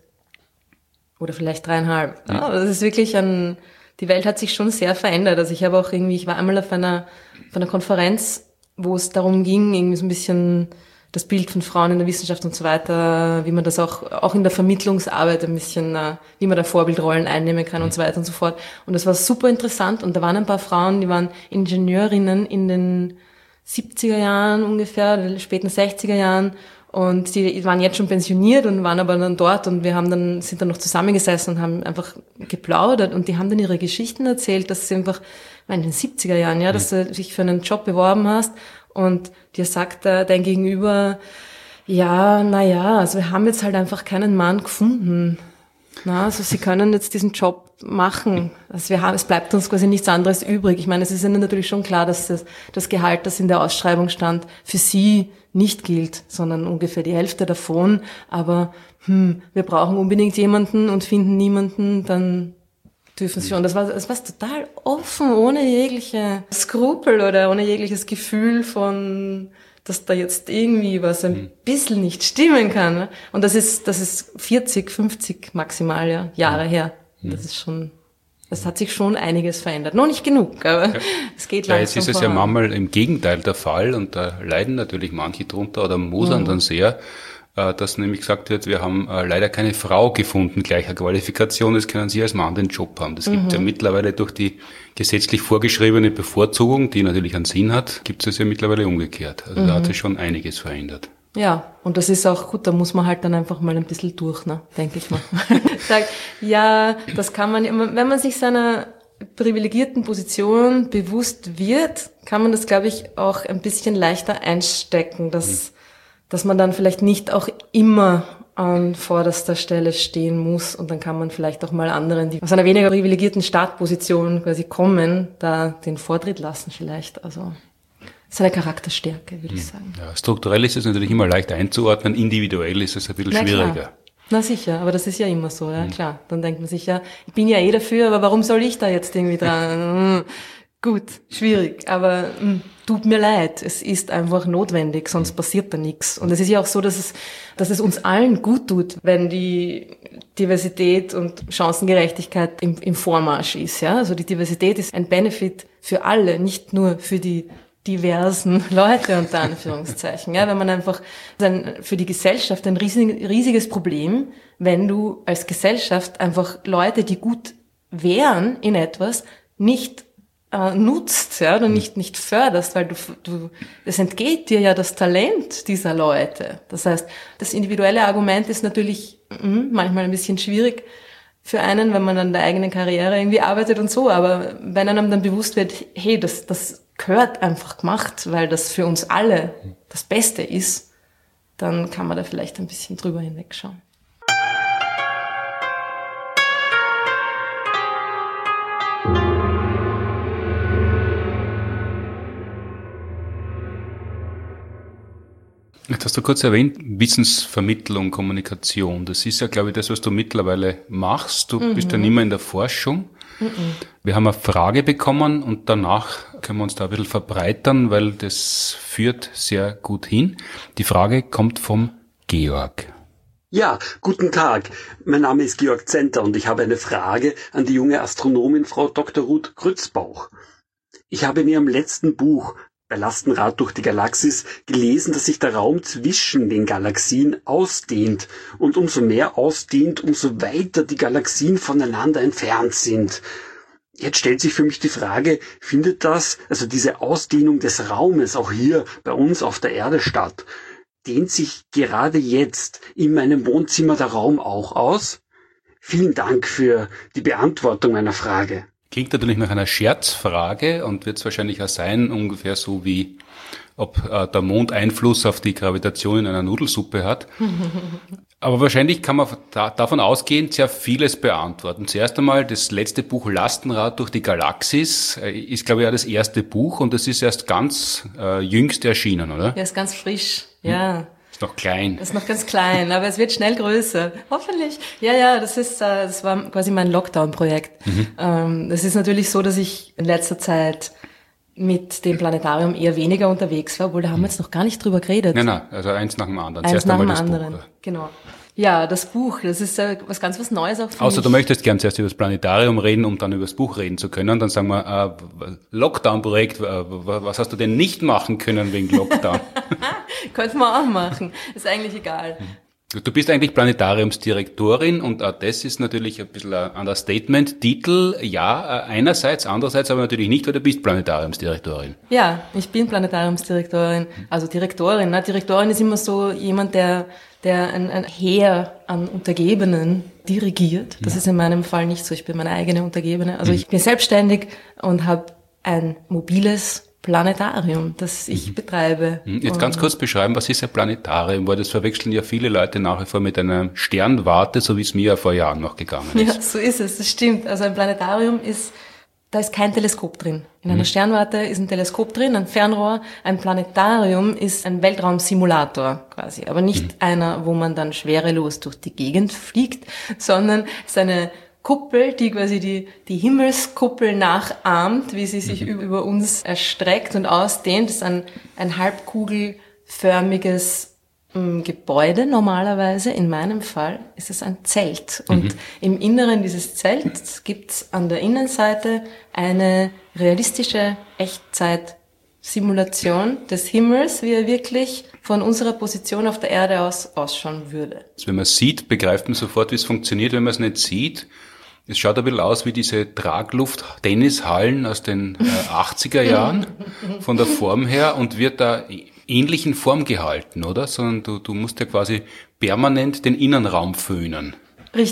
oder vielleicht 3,5, das ist wirklich die Welt hat sich schon sehr verändert. Also ich war einmal auf einer Konferenz, wo es darum ging, irgendwie so ein bisschen das Bild von Frauen in der Wissenschaft und so weiter, wie man das auch in der Vermittlungsarbeit ein bisschen, wie man da Vorbildrollen einnehmen kann und so weiter und so fort. Und das war super interessant. Und da waren ein paar Frauen, die waren Ingenieurinnen in den 70er Jahren ungefähr, oder späten 60er Jahren. Und die waren jetzt schon pensioniert und waren aber dann dort, und sind dann noch zusammengesessen und haben einfach geplaudert, und die haben dann ihre Geschichten erzählt, dass sie einfach, in den 70er Jahren, ja, dass du dich für einen Job beworben hast und dir sagt dein Gegenüber, also wir haben jetzt halt einfach keinen Mann gefunden. Also sie können jetzt diesen Job machen. Also es bleibt uns quasi nichts anderes übrig. Ich meine, es ist ihnen natürlich schon klar, dass das Gehalt, das in der Ausschreibung stand, für sie nicht gilt, sondern ungefähr die Hälfte davon. Aber wir brauchen unbedingt jemanden und finden niemanden, dann dürfen sie schon. Das war total offen, ohne jegliche Skrupel oder ohne jegliches Gefühl von, dass da jetzt irgendwie was ein bisschen nicht stimmen kann. Und das ist 40, 50 maximal Jahre her. Das hat sich schon einiges verändert. Noch nicht genug, aber es geht langsam jetzt ist es ja manchmal im Gegenteil der Fall, und da leiden natürlich manche drunter oder mosern dann sehr, dass nämlich gesagt wird, wir haben leider keine Frau gefunden gleicher Qualifikation, das können Sie als Mann den Job haben. Das gibt ja mittlerweile durch die gesetzlich vorgeschriebene Bevorzugung, die natürlich einen Sinn hat, gibt es ja mittlerweile umgekehrt. Also da hat sich schon einiges verändert. Ja, und das ist auch gut, da muss man halt dann einfach mal ein bisschen durch, denke ich mal. Sagt, ja, das kann man, wenn man sich seiner privilegierten Position bewusst wird, kann man das, glaube ich, auch ein bisschen leichter einstecken, dass man dann vielleicht nicht auch immer an vorderster Stelle stehen muss und dann kann man vielleicht auch mal anderen, die aus einer weniger privilegierten Startposition quasi kommen, da den Vortritt lassen vielleicht. Also das ist eine Charakterstärke, würde ich sagen. Ja, strukturell ist es natürlich immer leicht einzuordnen, individuell ist es ein bisschen schwieriger. Klar. Na sicher, aber das ist ja immer so, ja klar. Dann denkt man sich ja, ich bin ja eh dafür, aber warum soll ich da jetzt irgendwie dran? Gut, schwierig, aber tut mir leid, es ist einfach notwendig, sonst passiert da nichts. Und es ist ja auch so, dass es uns allen gut tut, wenn die Diversität und Chancengerechtigkeit im Vormarsch ist. Ja, also die Diversität ist ein Benefit für alle, nicht nur für die diversen Leute unter Anführungszeichen. Ja, wenn man einfach für die Gesellschaft ein riesiges Problem, wenn du als Gesellschaft einfach Leute, die gut wären in etwas, nicht nutzt, ja, oder nicht förderst, weil es entgeht dir ja das Talent dieser Leute. Das heißt, das individuelle Argument ist natürlich manchmal ein bisschen schwierig für einen, wenn man an der eigenen Karriere irgendwie arbeitet und so, aber wenn einem dann bewusst wird, hey, das gehört einfach gemacht, weil das für uns alle das Beste ist, dann kann man da vielleicht ein bisschen drüber hinwegschauen. Jetzt hast du kurz erwähnt, Wissensvermittlung, Kommunikation. Das ist ja, glaube ich, das, was du mittlerweile machst. Du bist ja nicht mehr in der Forschung. Wir haben eine Frage bekommen und danach können wir uns da ein bisschen verbreitern, weil das führt sehr gut hin. Die Frage kommt vom Georg. Ja, guten Tag. Mein Name ist Georg Zenter und ich habe eine Frage an die junge Astronomin Frau Dr. Ruth Grützbauch. Ich habe in ihrem letzten Buch bei Lastenrad durch die Galaxis gelesen, dass sich der Raum zwischen den Galaxien ausdehnt und umso mehr ausdehnt, umso weiter die Galaxien voneinander entfernt sind. Jetzt stellt sich für mich die Frage, findet also diese Ausdehnung des Raumes auch hier bei uns auf der Erde statt? Dehnt sich gerade jetzt in meinem Wohnzimmer der Raum auch aus? Vielen Dank für die Beantwortung meiner Frage. Klingt natürlich nach einer Scherzfrage und wird es wahrscheinlich auch sein, ungefähr so wie, ob der Mond Einfluss auf die Gravitation in einer Nudelsuppe hat. Aber wahrscheinlich kann man davon ausgehend sehr vieles beantworten. Zuerst einmal, das letzte Buch Lastenrad durch die Galaxis ist, glaube ich, auch das erste Buch und das ist erst ganz jüngst erschienen, oder? Ja, ist ganz frisch, ja. Ist noch klein. Ist noch ganz klein, aber es wird schnell größer. Hoffentlich. Ja, das war quasi mein Lockdown-Projekt. Das ist natürlich so, dass ich in letzter Zeit mit dem Planetarium eher weniger unterwegs war, obwohl da haben wir jetzt noch gar nicht drüber geredet. Nein, also eins nach dem anderen. Eins nach dem anderen, genau. Ja, das Buch, das ist was Neues auch für mich. Außer du möchtest gern zuerst über das Planetarium reden, um dann über das Buch reden zu können. Dann sagen wir, Lockdown-Projekt, was hast du denn nicht machen können wegen Lockdown? Könnten wir auch machen, ist eigentlich egal. Du bist eigentlich Planetariumsdirektorin und auch das ist natürlich ein bisschen ein Understatement. Titel, ja, einerseits, andererseits aber natürlich nicht, weil du bist Planetariumsdirektorin. Ja, ich bin Planetariumsdirektorin, also Direktorin. Ne? Direktorin ist immer so jemand, der ein Heer an Untergebenen dirigiert. Das ist in meinem Fall nicht so. Ich bin meine eigene Untergebene. Also ich bin selbstständig und habe ein mobiles Planetarium, das ich betreibe. Jetzt ganz kurz beschreiben, was ist ein Planetarium? Weil das verwechseln ja viele Leute nach wie vor mit einer Sternwarte, so wie es mir ja vor Jahren noch gegangen ist. Ja, so ist es, das stimmt. Also ein Planetarium da ist kein Teleskop drin. In einer Sternwarte ist ein Teleskop drin, ein Fernrohr. Ein Planetarium ist ein Weltraumsimulator quasi, aber nicht einer, wo man dann schwerelos durch die Gegend fliegt, sondern es ist eine Kuppel, die quasi die Himmelskuppel nachahmt, wie sie sich über uns erstreckt und ausdehnt. Das ist ein halbkugelförmiges Gebäude normalerweise. In meinem Fall ist es ein Zelt. Und im Inneren dieses Zelts gibt's an der Innenseite eine realistische Echtzeit-Simulation des Himmels, wie er wirklich von unserer Position auf der Erde aus ausschauen würde. Wenn man es sieht, begreift man sofort, wie es funktioniert. Wenn man es nicht sieht, es schaut ein bisschen aus wie diese Tragluft-Tennishallen aus den 80er Jahren von der Form her und wird da ähnlich in Form gehalten, oder? Sondern du musst ja quasi permanent den Innenraum föhnen. Richtig,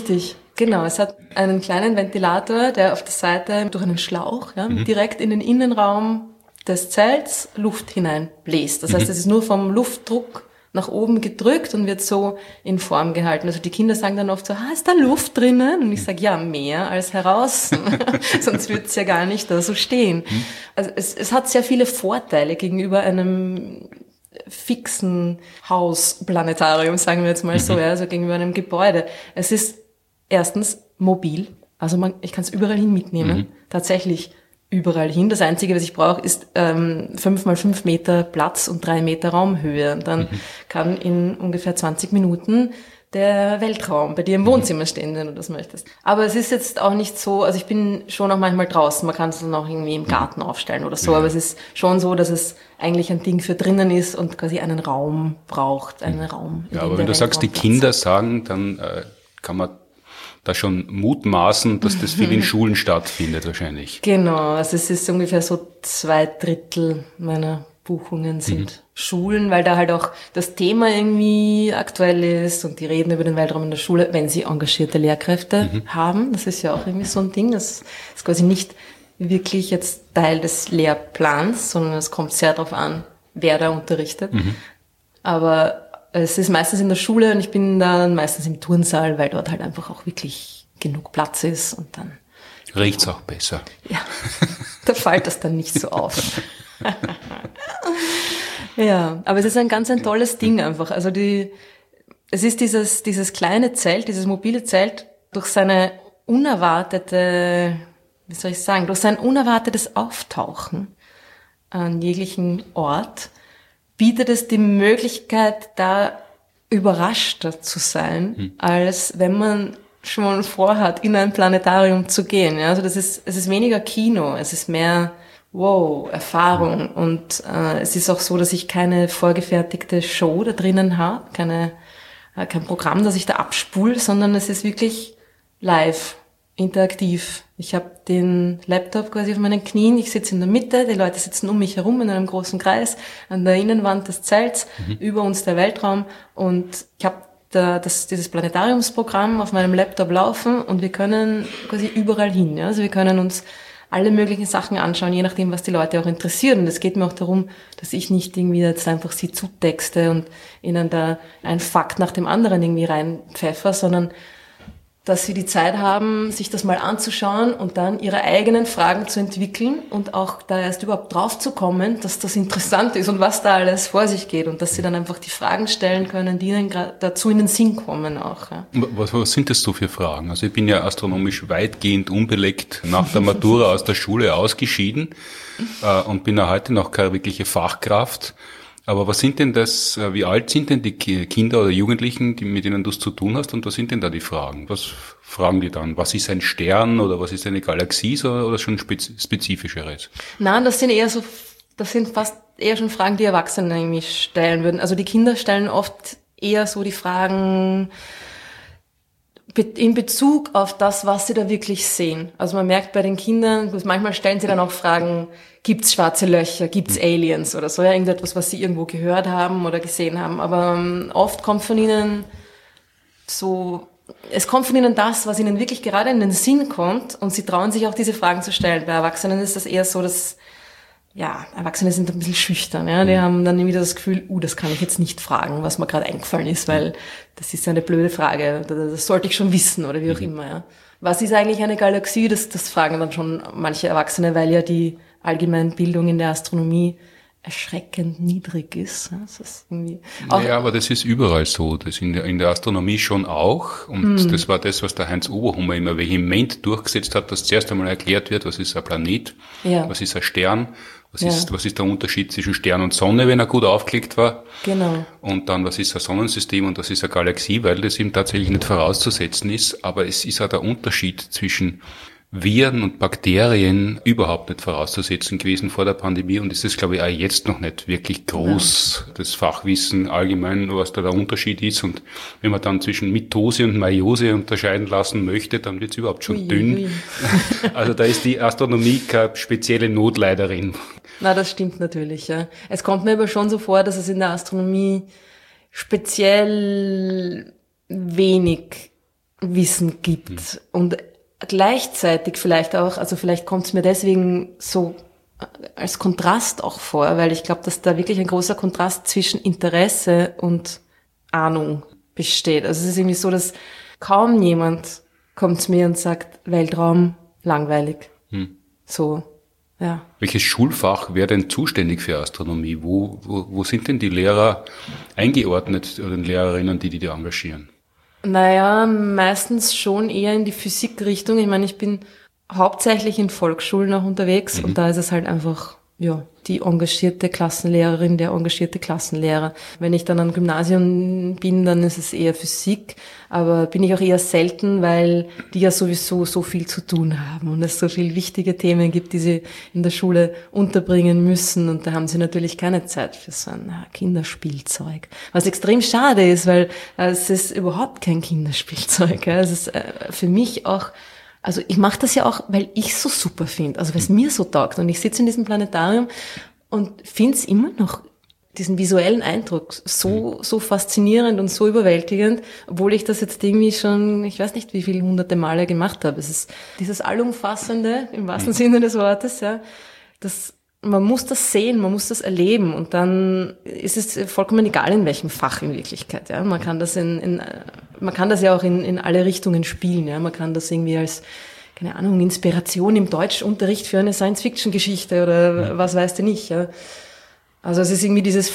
Genau, es hat einen kleinen Ventilator, der auf der Seite durch einen Schlauch direkt in den Innenraum des Zelts Luft hineinbläst. Das heißt, es ist nur vom Luftdruck nach oben gedrückt und wird so in Form gehalten. Also die Kinder sagen dann oft so, ist da Luft drinnen? Und ich sage, ja, mehr als heraus. Sonst würde es ja gar nicht da so stehen. Also es hat sehr viele Vorteile gegenüber einem fixen Hausplanetarium, sagen wir jetzt mal so, also gegenüber einem Gebäude. Es ist erstens mobil, also ich kann es überall hin mitnehmen, tatsächlich überall hin. Das Einzige, was ich brauche, ist 5 mal 5 Meter Platz und 3 Meter Raumhöhe. Und dann kann in ungefähr 20 Minuten der Weltraum bei dir im Wohnzimmer stehen, wenn du das möchtest. Aber es ist jetzt auch nicht so, also ich bin schon auch manchmal draußen, man kann es dann auch irgendwie im Garten aufstellen oder so, aber es ist schon so, dass es eigentlich ein Ding für drinnen ist und quasi einen Raum braucht, einen Raum. Ja, aber wenn du sagst, die Kinder sagen, dann kann man da schon mutmaßen, dass das viel in Schulen stattfindet wahrscheinlich. Genau, also es ist ungefähr so 2/3 meiner Buchungen sind Schulen, weil da halt auch das Thema irgendwie aktuell ist und die reden über den Weltraum in der Schule, wenn sie engagierte Lehrkräfte haben. Das ist ja auch irgendwie so ein Ding, das ist quasi nicht wirklich jetzt Teil des Lehrplans, sondern es kommt sehr darauf an, wer da unterrichtet. Aber es ist meistens in der Schule und ich bin dann meistens im Turnsaal, weil dort halt einfach auch wirklich genug Platz ist und dann Riecht's auch besser. Ja, da fällt das dann nicht so auf. Ja, aber es ist ein tolles Ding einfach. Also es ist dieses kleine Zelt, dieses mobile Zelt, durch seine unerwartete, wie soll ich sagen, durch sein unerwartetes Auftauchen an jeglichen Ort, bietet es die Möglichkeit, da überraschter zu sein, als wenn man schon vorhat, in ein Planetarium zu gehen. Ja, also es ist weniger Kino, es ist mehr Erfahrung. Und es ist auch so, dass ich keine vorgefertigte Show da drinnen habe, kein Programm, das ich da abspule, sondern es ist wirklich live, interaktiv. Ich habe den Laptop quasi auf meinen Knien, ich sitze in der Mitte, die Leute sitzen um mich herum in einem großen Kreis, an der Innenwand des Zelts, über uns der Weltraum und ich habe dieses Planetariumsprogramm auf meinem Laptop laufen und wir können quasi überall hin. Ja? Also wir können uns alle möglichen Sachen anschauen, je nachdem, was die Leute auch interessiert. Und es geht mir auch darum, dass ich nicht irgendwie jetzt einfach sie zutexte und ihnen da ein Fakt nach dem anderen irgendwie reinpfeffer, sondern dass sie die Zeit haben, sich das mal anzuschauen und dann ihre eigenen Fragen zu entwickeln und auch da erst überhaupt drauf zu kommen, dass das interessant ist und was da alles vor sich geht und dass sie dann einfach die Fragen stellen können, die ihnen dazu in den Sinn kommen auch. Ja. Was sind das so für Fragen? Also ich bin ja astronomisch weitgehend unbeleckt nach der Matura aus der Schule ausgeschieden und bin ja heute noch keine wirkliche Fachkraft. Aber was sind denn das, wie alt sind denn die Kinder oder Jugendlichen, mit denen du es zu tun hast und was sind denn da die Fragen? Was fragen die dann? Was ist ein Stern oder was ist eine Galaxie oder schon spezifischeres? Nein, das sind fast eher schon Fragen, die Erwachsene irgendwie stellen würden. Also die Kinder stellen oft eher so die Fragen in Bezug auf das, was sie da wirklich sehen. Also man merkt bei den Kindern, manchmal stellen sie dann auch Fragen, gibt's schwarze Löcher, gibt's Aliens oder so, ja, irgendetwas, was sie irgendwo gehört haben oder gesehen haben. Aber oft kommt von ihnen das, was ihnen wirklich gerade in den Sinn kommt und sie trauen sich auch diese Fragen zu stellen. Bei Erwachsenen ist das eher so, dass Erwachsene sind ein bisschen schüchtern, ja. Die haben dann wieder das Gefühl, das kann ich jetzt nicht fragen, was mir gerade eingefallen ist, weil das ist eine blöde Frage, das sollte ich schon wissen oder wie auch immer, ja. Was ist eigentlich eine Galaxie? Das fragen dann schon manche Erwachsene, weil ja die Allgemeinbildung in der Astronomie erschreckend niedrig ist. Das ist irgendwie ja, aber das ist überall so. Das in der Astronomie schon auch. Und das war das, was der Heinz Oberhummer immer vehement durchgesetzt hat, dass zuerst einmal erklärt wird, was ist ein Planet, was ist ein Stern, was ist der Unterschied zwischen Stern und Sonne, wenn er gut aufgelegt war. Genau. Und dann, was ist ein Sonnensystem und was ist eine Galaxie, weil das ihm tatsächlich nicht vorauszusetzen ist. Aber es ist auch der Unterschied zwischen Viren und Bakterien überhaupt nicht vorauszusetzen gewesen vor der Pandemie und ist es, glaube ich, auch jetzt noch nicht wirklich groß, das Fachwissen allgemein, was da der Unterschied ist. Und wenn man dann zwischen Mitose und Meiose unterscheiden lassen möchte, dann wird es überhaupt schon dünn. Also da ist die Astronomie keine spezielle Notleiderin. Na, das stimmt natürlich, ja. Es kommt mir aber schon so vor, dass es in der Astronomie speziell wenig Wissen gibt. Und gleichzeitig vielleicht auch, also vielleicht kommt es mir deswegen so als Kontrast auch vor, weil ich glaube, dass da wirklich ein großer Kontrast zwischen Interesse und Ahnung besteht. Also es ist irgendwie so, dass kaum jemand kommt zu mir und sagt, Weltraum, langweilig. So, ja. Welches Schulfach wäre denn zuständig für Astronomie? Wo sind denn die Lehrer eingeordnet oder die Lehrerinnen, die engagieren? Naja, meistens schon eher in die Physikrichtung. Ich meine, ich bin hauptsächlich in Volksschulen auch unterwegs und da ist es halt einfach, ja, die engagierte Klassenlehrerin, der engagierte Klassenlehrer. Wenn ich dann am Gymnasium bin, dann ist es eher Physik, aber bin ich auch eher selten, weil die ja sowieso so viel zu tun haben und es so viele wichtige Themen gibt, die sie in der Schule unterbringen müssen und da haben sie natürlich keine Zeit für so ein Kinderspielzeug. Was extrem schade ist, weil es ist überhaupt kein Kinderspielzeug. Es ist für mich auch, also ich mache das ja auch, weil ich es so super finde, also weil es mir so taugt. Und ich sitze in diesem Planetarium und finde es immer noch, diesen visuellen Eindruck, so faszinierend und so überwältigend, obwohl ich das jetzt irgendwie schon, ich weiß nicht wie viele hunderte Male gemacht habe. Es ist dieses Allumfassende, im wahrsten Sinne des Wortes, ja, man muss das sehen, man muss das erleben und dann ist es vollkommen egal, in welchem Fach in Wirklichkeit. Ja, man kann das man kann das ja auch in alle Richtungen spielen. Ja, man kann das irgendwie als, keine Ahnung, Inspiration im Deutschunterricht für eine Science-Fiction-Geschichte oder was weiß du nicht. Ja, also es ist irgendwie dieses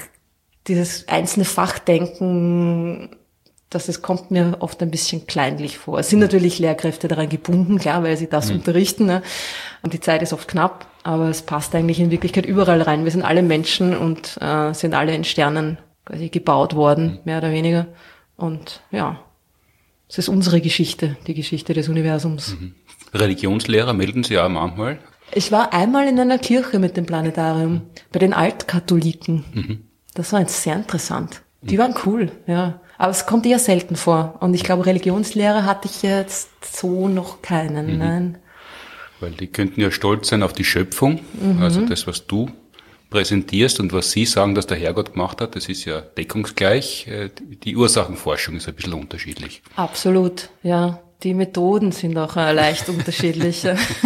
einzelne Fachdenken. Kommt mir oft ein bisschen kleinlich vor. Es sind natürlich Lehrkräfte daran gebunden, klar, weil sie das unterrichten, ne? Und die Zeit ist oft knapp, aber es passt eigentlich in Wirklichkeit überall rein. Wir sind alle Menschen und sind alle in Sternen quasi gebaut worden, mehr oder weniger. Und ja, es ist unsere Geschichte, die Geschichte des Universums. Religionslehrer melden Sie auch manchmal? Ich war einmal in einer Kirche mit dem Planetarium, bei den Altkatholiken. Das war jetzt sehr interessant. Die waren cool, ja. Aber es kommt eher selten vor. Und ich glaube, Religionslehrer hatte ich jetzt so noch keinen, nein. Weil die könnten ja stolz sein auf die Schöpfung. Also das, was du präsentierst und was Sie sagen, dass der Herrgott gemacht hat, das ist ja deckungsgleich. Die Ursachenforschung ist ein bisschen unterschiedlich. Absolut, ja. Die Methoden sind auch leicht unterschiedlich.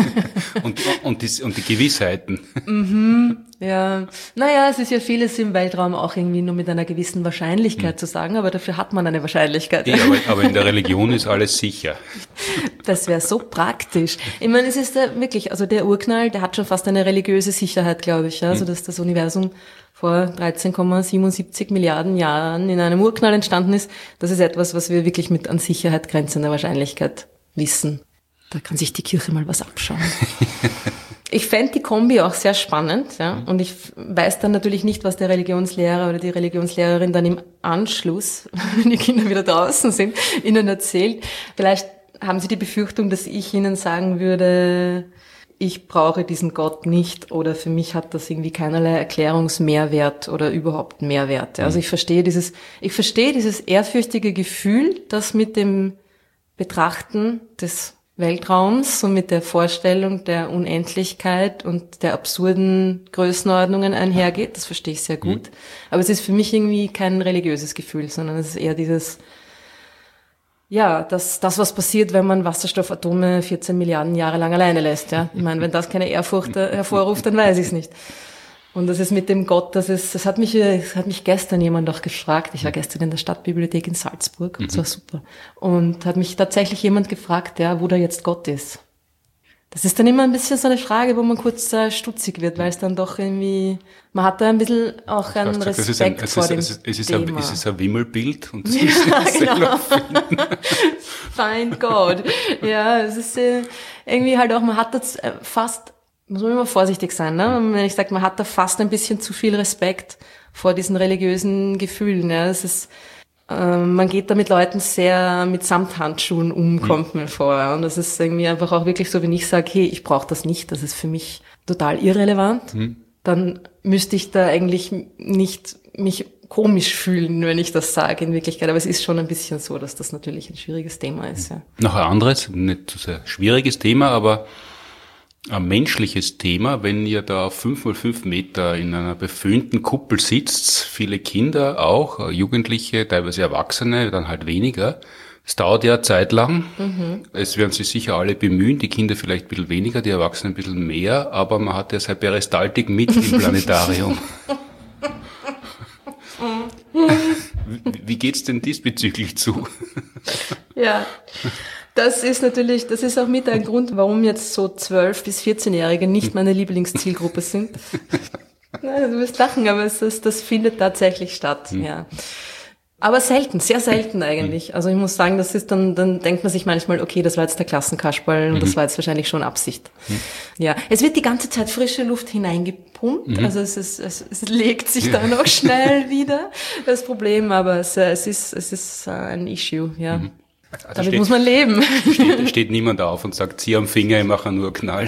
und die Gewissheiten. Ja, naja, es ist ja vieles im Weltraum auch irgendwie nur mit einer gewissen Wahrscheinlichkeit zu sagen, aber dafür hat man eine Wahrscheinlichkeit. Ja, aber in der Religion ist alles sicher. Das wäre so praktisch. Ich meine, es ist ja wirklich, also der Urknall, der hat schon fast eine religiöse Sicherheit, glaube ich, ja, also dass das Universum vor 13,77 Milliarden Jahren in einem Urknall entstanden ist. Das ist etwas, was wir wirklich mit an Sicherheit grenzender Wahrscheinlichkeit wissen. Da kann sich die Kirche mal was abschauen. Ich fände die Kombi auch sehr spannend, ja. Und ich weiß dann natürlich nicht, was der Religionslehrer oder die Religionslehrerin dann im Anschluss, wenn die Kinder wieder draußen sind, ihnen erzählt. Vielleicht haben sie die Befürchtung, dass ich ihnen sagen würde, ich brauche diesen Gott nicht oder für mich hat das irgendwie keinerlei Erklärungsmehrwert oder überhaupt Mehrwert. Also ich verstehe dieses ehrfürchtige Gefühl, das mit dem Betrachten des Weltraums und mit der Vorstellung der Unendlichkeit und der absurden Größenordnungen einhergeht. Das verstehe ich sehr gut. Aber es ist für mich irgendwie kein religiöses Gefühl, sondern es ist eher dieses, ja, das was passiert, wenn man Wasserstoffatome 14 Milliarden Jahre lang alleine lässt, ja. Ich meine, wenn das keine Ehrfurcht hervorruft, dann weiß ich es nicht. Und das ist mit dem Gott, das hat mich gestern jemand auch gefragt. Ich war gestern in der Stadtbibliothek in Salzburg und das war super. Und hat mich tatsächlich jemand gefragt, ja, wo da jetzt Gott ist. Das ist dann immer ein bisschen so eine Frage, wo man kurz stutzig wird, weil es dann doch irgendwie, man hat da ein bisschen auch einen Respekt vor dem Thema. Es ist ein Wimmelbild und das ja, genau. Find God. Ja, es ist irgendwie halt auch, man hat das fast, muss man immer vorsichtig sein, ne? Wenn ich sage, man hat da fast ein bisschen zu viel Respekt vor diesen religiösen Gefühlen. Ja? Es ist, man geht da mit Leuten sehr mit Samthandschuhen um, kommt mir vor. Und das ist irgendwie einfach auch wirklich so, wenn ich sage, hey, ich brauche das nicht, das ist für mich total irrelevant, dann müsste ich da eigentlich nicht mich komisch fühlen, wenn ich das sage in Wirklichkeit. Aber es ist schon ein bisschen so, dass das natürlich ein schwieriges Thema ist. Ja. Noch ein anderes, nicht so sehr schwieriges Thema, aber ein menschliches Thema, wenn ihr da auf 5x5 Meter in einer beföhnten Kuppel sitzt, viele Kinder auch, Jugendliche, teilweise Erwachsene, dann halt weniger, Es dauert ja eine Zeit lang. Es werden sich sicher alle bemühen, die Kinder vielleicht ein bisschen weniger, die Erwachsenen ein bisschen mehr, aber man hat ja seine Peristaltik mit im Planetarium. Wie geht's denn diesbezüglich zu? Ja, das ist auch mit ein Grund, warum jetzt so 12- bis 14-Jährige nicht meine Lieblingszielgruppe sind. Du wirst lachen, aber das findet tatsächlich statt, ja. Aber selten, sehr selten eigentlich. Also ich muss sagen, das ist dann denkt man sich manchmal, okay, das war jetzt der Klassenkasperl und das war jetzt wahrscheinlich schon Absicht. Ja, es wird die ganze Zeit frische Luft hineingepumpt, also es legt sich dann auch schnell wieder, das Problem, aber es ist ein Issue, ja. Also damit muss man leben. Steht niemand auf und sagt, zieh am Finger, ich mache nur Knall.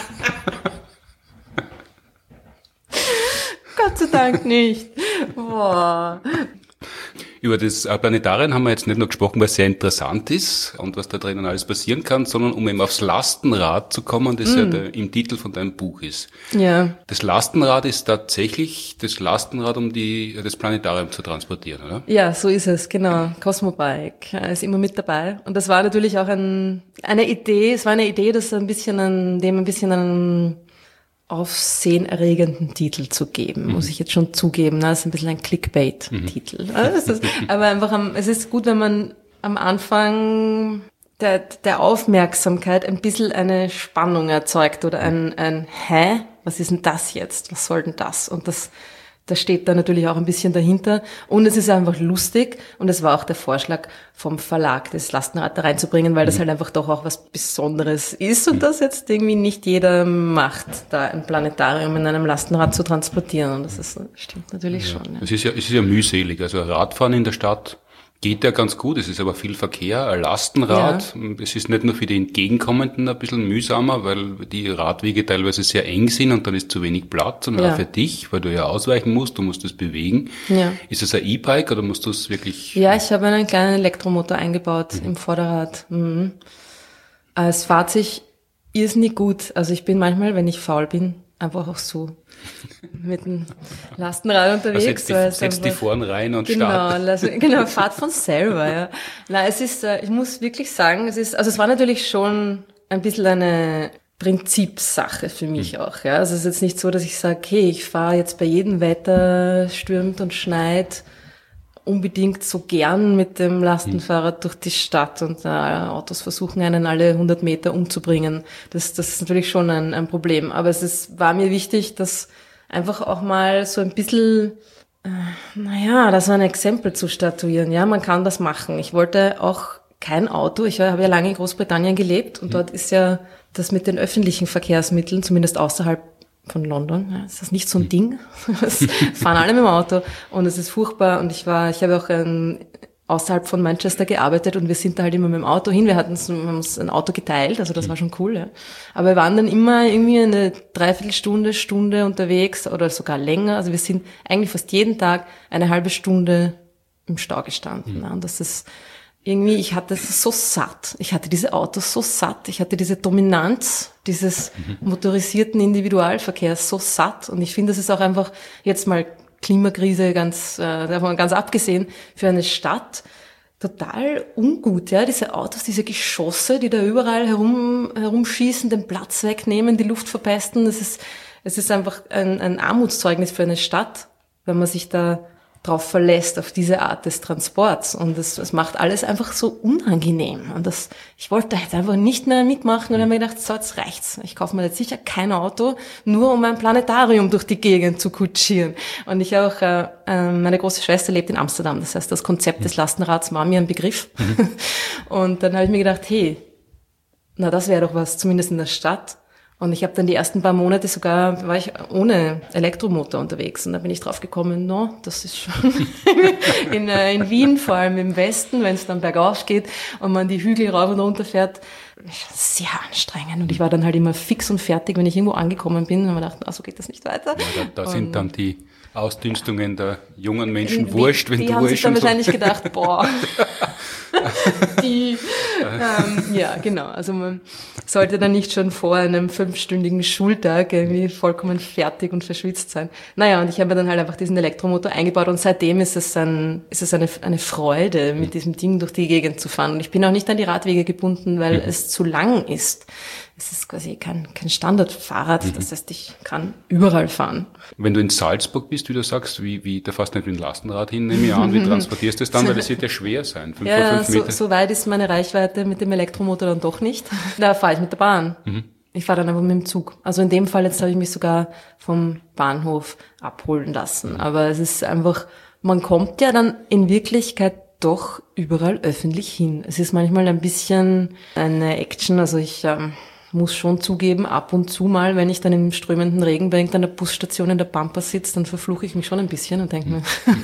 Gott sei Dank nicht. Boah. Über das Planetarium haben wir jetzt nicht nur gesprochen, weil es sehr interessant ist und was da drinnen alles passieren kann, sondern um eben aufs Lastenrad zu kommen, das ja im Titel von deinem Buch ist. Ja. Das Lastenrad ist tatsächlich das Lastenrad, um das Planetarium zu transportieren, oder? Ja, so ist es, genau. Cosmobike ist immer mit dabei. Und das war natürlich auch eine Idee, das ein bisschen einen aufsehenerregenden Titel zu geben, muss ich jetzt schon zugeben. Das ist ein bisschen ein Clickbait-Titel. Aber einfach es ist gut, wenn man am Anfang der Aufmerksamkeit ein bisschen eine Spannung erzeugt oder ein Hä? Was ist denn das jetzt? Was soll denn das? Und das steht da natürlich auch ein bisschen dahinter. Und es ist einfach lustig. Und es war auch der Vorschlag vom Verlag, das Lastenrad da reinzubringen, weil das halt einfach doch auch was Besonderes ist und das jetzt irgendwie nicht jeder macht, da ein Planetarium in einem Lastenrad zu transportieren. Und stimmt natürlich schon. Ja. Es ist ja mühselig. Also Radfahren in der Stadt geht ja ganz gut, es ist aber viel Verkehr, ein Lastenrad. Ja. Es ist nicht nur für die Entgegenkommenden ein bisschen mühsamer, weil die Radwege teilweise sehr eng sind und dann ist zu wenig Platz, sondern auch für dich, weil du ja ausweichen musst, du musst es bewegen. Ja. Ist es ein E-Bike oder musst du es wirklich... Ja, ich habe einen kleinen Elektromotor eingebaut im Vorderrad. Es fährt sich irrsinnig gut. Also ich bin manchmal, wenn ich faul bin, einfach auch so mit dem Lastenrad unterwegs. Also setzt die vorn rein und startet. Genau, fahrt von selber, ja. Na, ich muss wirklich sagen, es war natürlich schon ein bisschen eine Prinzipsache für mich auch, ja. Also es ist jetzt nicht so, dass ich sage, okay, ich fahre jetzt bei jedem Wetter, stürmt und schneit, unbedingt so gern mit dem Lastenfahrrad durch die Stadt und Autos versuchen einen alle 100 Meter umzubringen. Das ist natürlich schon ein Problem. Aber war mir wichtig, das einfach auch mal so ein bisschen, da so ein Exempel zu statuieren. Ja, man kann das machen. Ich wollte auch kein Auto. Ich habe ja lange in Großbritannien gelebt und dort ist ja das mit den öffentlichen Verkehrsmitteln, zumindest außerhalb von London, ja, ist das nicht so ein Ding. Es fahren alle mit dem Auto und es ist furchtbar und ich habe auch außerhalb von Manchester gearbeitet und wir sind da halt immer mit dem Auto hin. Wir haben uns ein Auto geteilt, also das war schon cool, ja. Aber wir waren dann immer irgendwie eine Dreiviertelstunde unterwegs oder sogar länger. Also wir sind eigentlich fast jeden Tag eine halbe Stunde im Stau gestanden. Ja. Und das ist irgendwie, ich hatte es so satt. Ich hatte diese Autos so satt. Ich hatte diese Dominanz dieses motorisierten Individualverkehrs so satt. Und ich finde, das ist auch einfach jetzt mal Klimakrise davon ganz abgesehen, für eine Stadt total ungut, ja. Diese Autos, diese Geschosse, die da überall herumschießen, den Platz wegnehmen, die Luft verpesten. Es ist einfach ein Armutszeugnis für eine Stadt, wenn man sich da drauf verlässt, auf diese Art des Transports. Und das macht alles einfach so unangenehm. Und ich wollte jetzt einfach nicht mehr mitmachen und habe mir gedacht, so, jetzt reicht's. Ich kaufe mir jetzt sicher kein Auto, nur um ein Planetarium durch die Gegend zu kutschieren. Und ich auch, meine große Schwester lebt in Amsterdam. Das heißt, das Konzept des Lastenrads war mir ein Begriff. Und dann habe ich mir gedacht, hey, das wäre doch was, zumindest in der Stadt. Und ich habe dann die ersten paar Monate war ich ohne Elektromotor unterwegs. Und da bin ich drauf gekommen, das ist schon in Wien, vor allem im Westen, wenn es dann bergauf geht und man die Hügel rauf und runter fährt, sehr anstrengend. Und ich war dann halt immer fix und fertig, wenn ich irgendwo angekommen bin. Und man dachte, so geht das nicht weiter. Ja, da sind dann die Ausdünstungen der jungen Menschen wurscht, wenn die du haben sich dann schon wahrscheinlich gedacht, boah, ja, genau. Also man sollte dann nicht schon vor einem 5-stündigen Schultag irgendwie vollkommen fertig und verschwitzt sein. Naja, und ich habe mir dann halt einfach diesen Elektromotor eingebaut und seitdem ist es eine Freude, mit diesem Ding durch die Gegend zu fahren. Und ich bin auch nicht an die Radwege gebunden, weil es zu lang ist. Es ist quasi kein Standardfahrrad, das heißt, ich kann überall fahren. Wenn du in Salzburg bist, wie du sagst, da fährst du nicht mit dem Lastenrad hin, nehme ich an, wie transportierst du das dann, weil das wird ja schwer sein. 5,5 Meter. So weit ist meine Reichweite mit dem Elektromotor dann doch nicht. Da fahre ich mit der Bahn. Ich fahre dann aber mit dem Zug. Also in dem Fall jetzt habe ich mich sogar vom Bahnhof abholen lassen. Aber es ist einfach, man kommt ja dann in Wirklichkeit doch überall öffentlich hin. Es ist manchmal ein bisschen eine Action, also ich muss schon zugeben, ab und zu mal, wenn ich dann im strömenden Regen bei irgendeiner Busstation in der Pampa sitze, dann verfluche ich mich schon ein bisschen und denke mir,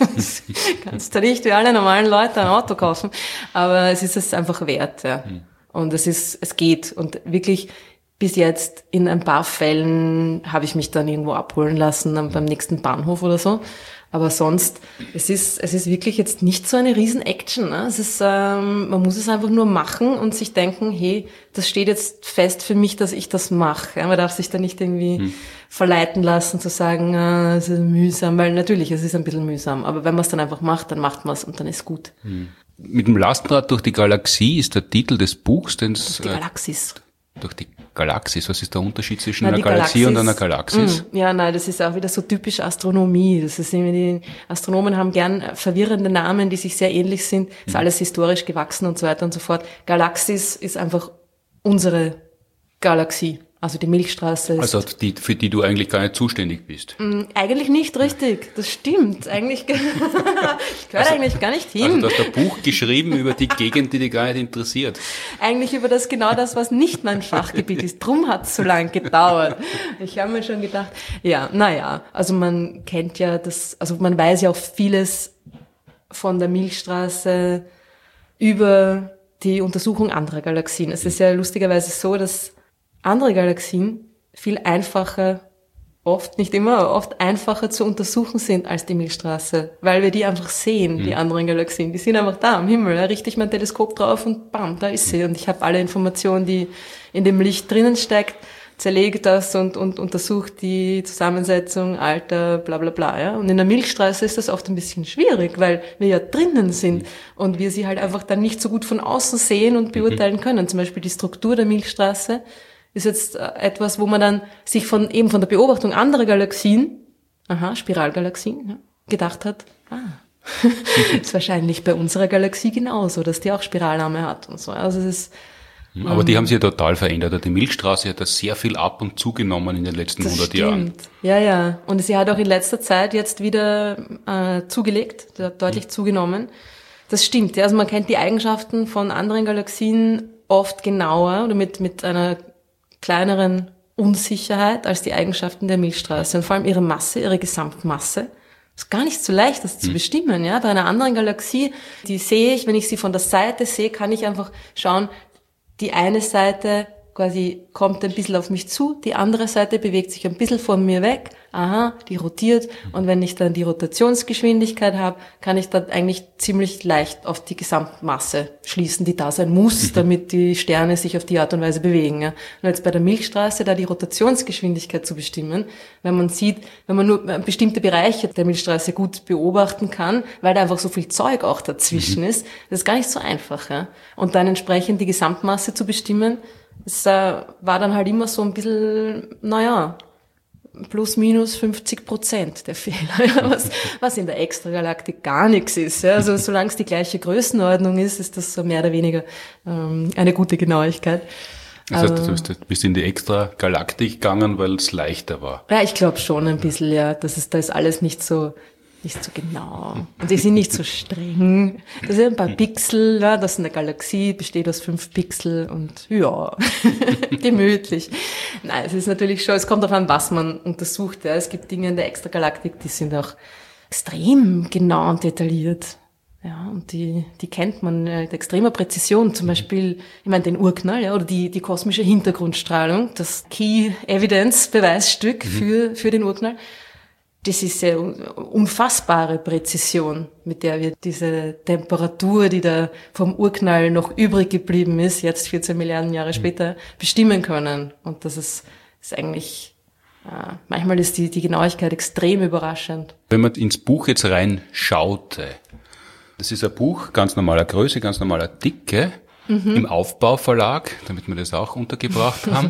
kannst du nicht wie alle normalen Leute ein Auto kaufen. Aber es ist es einfach wert, ja. Und es geht. Und wirklich bis jetzt in ein paar Fällen habe ich mich dann irgendwo abholen lassen, dann beim nächsten Bahnhof oder so. Aber sonst, es ist wirklich jetzt nicht so eine Riesen-Action. Ne? Es ist, man muss es einfach nur machen und sich denken, hey, das steht jetzt fest für mich, dass ich das mache. Ja, man darf sich da nicht irgendwie verleiten lassen, zu sagen, es ist mühsam, weil natürlich, es ist ein bisschen mühsam. Aber wenn man es dann einfach macht, dann macht man es und dann ist gut. Mit dem Lastenrad durch die Galaxie ist der Titel des Buchs, den es... Die Galaxis. Durch die Galaxis. Was ist der Unterschied zwischen einer Galaxie und einer Galaxis? Ja, nein, das ist auch wieder so typisch Astronomie. Das ist irgendwie, die Astronomen haben gern verwirrende Namen, die sich sehr ähnlich sind. Ist alles historisch gewachsen und so weiter und so fort. Galaxis ist einfach unsere Galaxie. Also die Milchstraße ist... Also für die du eigentlich gar nicht zuständig bist. Eigentlich nicht, richtig. Das stimmt. Eigentlich, ich gehöre eigentlich gar nicht hin. Also du hast ein Buch geschrieben über die Gegend, die dich gar nicht interessiert. Eigentlich über genau das, was nicht mein Fachgebiet ist. Drum hat es so lange gedauert. Ich habe mir schon gedacht, also man kennt ja also man weiß ja auch vieles von der Milchstraße über die Untersuchung anderer Galaxien. Es ist ja lustigerweise so, dass andere Galaxien viel einfacher, oft, nicht immer, aber oft einfacher zu untersuchen sind als die Milchstraße, weil wir die einfach sehen, die anderen Galaxien. Die sind einfach da am Himmel, da richte ich mein Teleskop drauf und bam, da ist sie. Und ich habe alle Informationen, die in dem Licht drinnen steckt, zerlege das und untersuche die Zusammensetzung, Alter, bla bla bla. Ja? Und in der Milchstraße ist das oft ein bisschen schwierig, weil wir ja drinnen sind und wir sie halt einfach dann nicht so gut von außen sehen und beurteilen können. Zum Beispiel die Struktur der Milchstraße ist jetzt etwas, wo man dann sich von der Beobachtung anderer Galaxien, Spiralgalaxien, ja, gedacht hat, ist wahrscheinlich bei unserer Galaxie genauso, dass die auch Spiralarme hat und so. Also es ist, aber die haben sich ja total verändert. Die Milchstraße hat da sehr viel ab und zugenommen in den letzten 100 Jahren. Ja. Und sie hat auch in letzter Zeit jetzt wieder zugelegt, sie hat deutlich zugenommen. Das stimmt, ja. Also man kennt die Eigenschaften von anderen Galaxien oft genauer oder mit einer kleineren Unsicherheit als die Eigenschaften der Milchstraße und vor allem ihre Masse, ihre Gesamtmasse. Ist gar nicht so leicht, das zu bestimmen, ja. Bei einer anderen Galaxie, die sehe ich, wenn ich sie von der Seite sehe, kann ich einfach schauen, die eine Seite quasi kommt ein bisschen auf mich zu, die andere Seite bewegt sich ein bisschen von mir weg, die rotiert und wenn ich dann die Rotationsgeschwindigkeit habe, kann ich dann eigentlich ziemlich leicht auf die Gesamtmasse schließen, die da sein muss, damit die Sterne sich auf die Art und Weise bewegen. Ja. Und jetzt bei der Milchstraße, da die Rotationsgeschwindigkeit zu bestimmen, wenn man nur bestimmte Bereiche der Milchstraße gut beobachten kann, weil da einfach so viel Zeug auch dazwischen ist, das ist gar nicht so einfach. Ja. Und dann entsprechend die Gesamtmasse zu bestimmen, es war dann halt immer so ein bisschen, plus minus 50% der Fehler, was in der Extragalaktik gar nichts ist. Ja. Also solange es die gleiche Größenordnung ist, ist das so mehr oder weniger eine gute Genauigkeit. Das heißt, du bist in die Extragalaktik gegangen, weil es leichter war. Ja, ich glaube schon ein bisschen, ja. Da ist alles nicht so genau. Und die sind nicht so streng. Das sind ein paar Pixel, ja, das ist eine Galaxie, besteht aus 5 Pixel und ja, gemütlich. Nein, es ist natürlich schon, es kommt darauf an, was man untersucht. Ja. Es gibt Dinge in der Extragalaktik, die sind auch extrem genau und detailliert. Ja, und die kennt man mit extremer Präzision. Zum Beispiel, ich meine, den Urknall, ja, oder die kosmische Hintergrundstrahlung, das Key Evidence Beweisstück für den Urknall. Das ist ja unfassbare Präzision, mit der wir diese Temperatur, die da vom Urknall noch übrig geblieben ist, jetzt 14 Milliarden Jahre später, bestimmen können. Und das ist eigentlich, manchmal ist die Genauigkeit extrem überraschend. Wenn man ins Buch jetzt reinschaute, das ist ein Buch, ganz normaler Größe, ganz normaler Dicke, im Aufbauverlag, damit wir das auch untergebracht haben.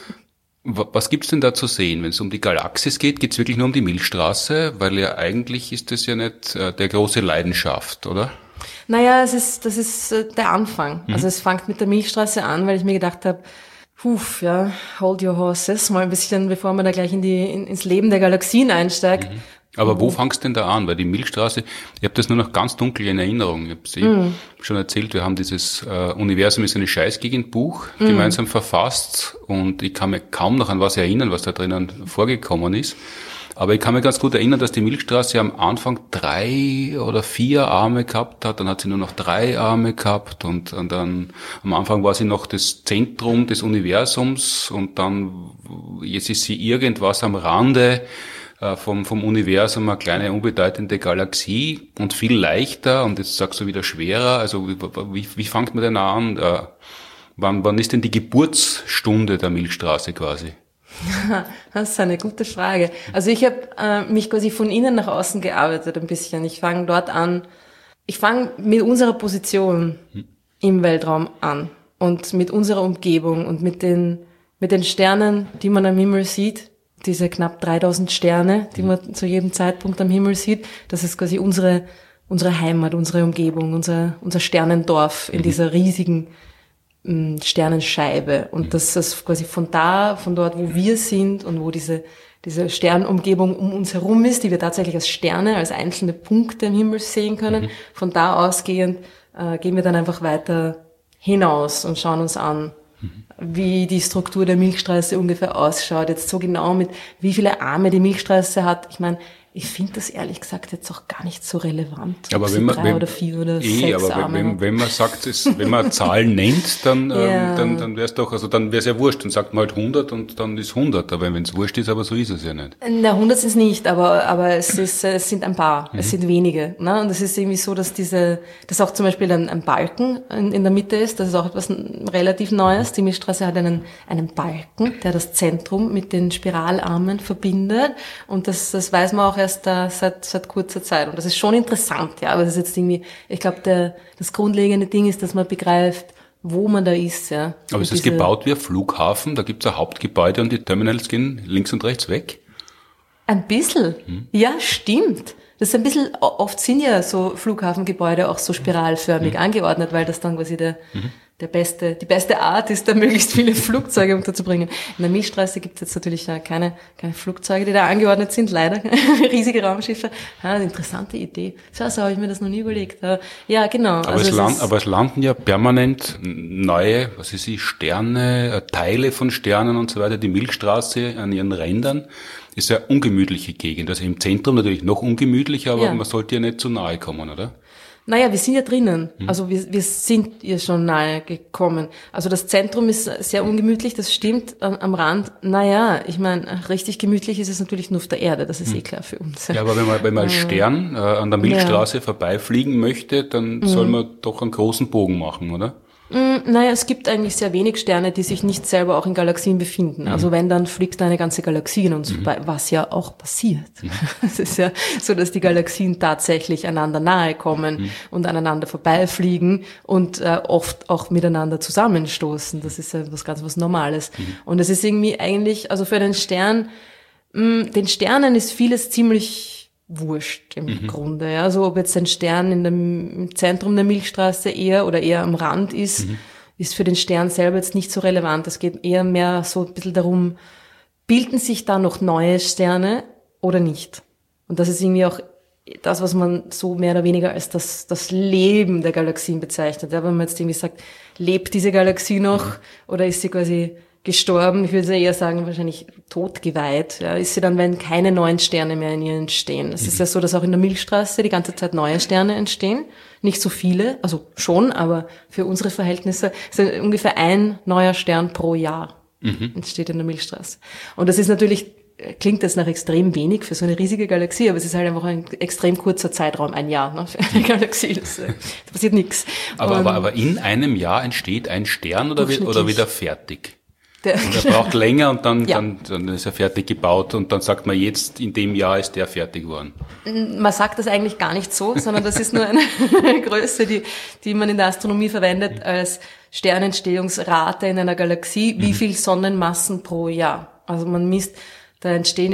Was gibt's denn da zu sehen? Wenn es um die Galaxis geht, geht's wirklich nur um die Milchstraße? Weil ja eigentlich ist das ja nicht der große Leidenschaft, oder? Naja, das ist der Anfang. Also es fängt mit der Milchstraße an, weil ich mir gedacht habe, hold your horses, mal ein bisschen, bevor man da gleich ins Leben der Galaxien einsteigt. Aber wo fangst du denn da an? Weil die Milchstraße, ich habe das nur noch ganz dunkel in Erinnerung. Ich habe schon erzählt, wir haben dieses Universum ist eine Scheißgegend Buch gemeinsam verfasst und ich kann mir kaum noch an was erinnern, was da drinnen vorgekommen ist. Aber ich kann mir ganz gut erinnern, dass die Milchstraße am Anfang 3 oder 4 Arme gehabt hat, dann hat sie nur noch 3 Arme gehabt und dann am Anfang war sie noch das Zentrum des Universums und dann jetzt ist sie irgendwas am Rande vom Universum, eine kleine unbedeutende Galaxie und viel leichter und jetzt sagst du wieder schwerer. Also wie fängt man denn an? Wann ist denn die Geburtsstunde der Milchstraße quasi? Das ist eine gute Frage. Also ich habe mich quasi von innen nach außen gearbeitet ein bisschen. Ich fange dort an. Ich fange mit unserer Position im Weltraum an und mit unserer Umgebung und mit den Sternen, die man am Himmel sieht. Diese knapp 3000 Sterne, die man zu jedem Zeitpunkt am Himmel sieht. Das ist quasi unsere Heimat, unsere Umgebung, unser Sternendorf in dieser riesigen Sternenscheibe. Und das ist quasi von dort, wo wir sind und wo diese Sternumgebung um uns herum ist, die wir tatsächlich als Sterne, als einzelne Punkte im Himmel sehen können. Von da ausgehend gehen wir dann einfach weiter hinaus und schauen uns an, wie die Struktur der Milchstraße ungefähr ausschaut. Jetzt so genau mit wie viele Arme die Milchstraße hat. Ich meine, ich finde das ehrlich gesagt jetzt auch gar nicht so relevant. Aber wenn man 3 oder 4 oder 6 Arme. Wenn man sagt, wenn man Zahlen nennt, dann dann wäre es doch, also dann wäre es ja wurscht. Dann sagt man halt 100 und dann ist 100. Aber wenn es wurscht ist, aber so ist es ja nicht. Na, 100 sind es nicht, aber es sind ein paar. Es sind wenige. Ne? Und es ist irgendwie so, dass dass auch zum Beispiel ein Balken in der Mitte ist. Das ist auch etwas relativ Neues. Die Milchstraße hat einen Balken, der das Zentrum mit den Spiralarmen verbindet. Und das weiß man auch erst seit kurzer Zeit. Und das ist schon interessant, ja. Aber das ist jetzt irgendwie, ich glaube, das grundlegende Ding ist, dass man begreift, wo man da ist, ja. Aber ist es gebaut wie ein Flughafen? Da gibt's ein Hauptgebäude und die Terminals gehen links und rechts weg? Ein bisschen. Ja, stimmt. Das ist ein bisschen, oft sind ja so Flughafengebäude auch so spiralförmig angeordnet, weil das dann quasi die beste Art ist, da möglichst viele Flugzeuge unterzubringen. In der Milchstraße gibt es jetzt natürlich keine Flugzeuge, die da angeordnet sind, leider. Riesige Raumschiffe. Ja, eine interessante Idee. So habe ich mir das noch nie überlegt. Ja, genau. Aber es landen ja permanent neue, Sterne, Teile von Sternen und so weiter. Die Milchstraße an ihren Rändern ist ja ungemütliche Gegend. Also im Zentrum natürlich noch ungemütlicher, aber man sollte ja nicht zu nahe kommen, oder? Naja, wir sind ja drinnen. Also wir sind ja schon nahe gekommen. Also das Zentrum ist sehr ungemütlich, das stimmt. Am Rand, naja, ich meine, richtig gemütlich ist es natürlich nur auf der Erde, das ist eh klar für uns. Ja, aber wenn man als Stern an der Milchstraße vorbeifliegen möchte, dann soll man doch einen großen Bogen machen, oder? Naja, es gibt eigentlich sehr wenig Sterne, die sich nicht selber auch in Galaxien befinden. Also wenn, dann fliegt eine ganze Galaxie an uns vorbei, was ja auch passiert. Es ist ja so, dass die Galaxien tatsächlich einander nahe kommen und aneinander vorbeifliegen und oft auch miteinander zusammenstoßen. Das ist ja was Normales. Und es ist irgendwie eigentlich, also für den Stern, den Sternen ist vieles ziemlich wurscht im Grunde. Ja. Also ob jetzt ein Stern im Zentrum der Milchstraße eher am Rand ist für den Stern selber jetzt nicht so relevant. Es geht eher mehr so ein bisschen darum, bilden sich da noch neue Sterne oder nicht? Und das ist irgendwie auch das, was man so mehr oder weniger als das Leben der Galaxien bezeichnet. Ja, wenn man jetzt irgendwie sagt, lebt diese Galaxie noch oder ist sie quasi gestorben, ich würde eher sagen, wahrscheinlich totgeweiht, ja, ist sie dann, wenn keine neuen Sterne mehr in ihr entstehen. Es ist ja so, dass auch in der Milchstraße die ganze Zeit neue Sterne entstehen. Nicht so viele, also schon, aber für unsere Verhältnisse ist ungefähr ein neuer Stern pro Jahr entsteht in der Milchstraße. Und das ist natürlich, klingt das nach extrem wenig für so eine riesige Galaxie, aber es ist halt einfach ein extrem kurzer Zeitraum, ein Jahr, ne, für eine Galaxie. Da passiert nichts. Aber in einem Jahr entsteht ein Stern oder wieder fertig? Und er braucht länger und dann ist er fertig gebaut und dann sagt man jetzt, in dem Jahr ist der fertig geworden. Man sagt das eigentlich gar nicht so, sondern das ist nur eine Größe, die man in der Astronomie verwendet als Sternentstehungsrate in einer Galaxie. Wie viel Sonnenmassen pro Jahr? Also man misst, da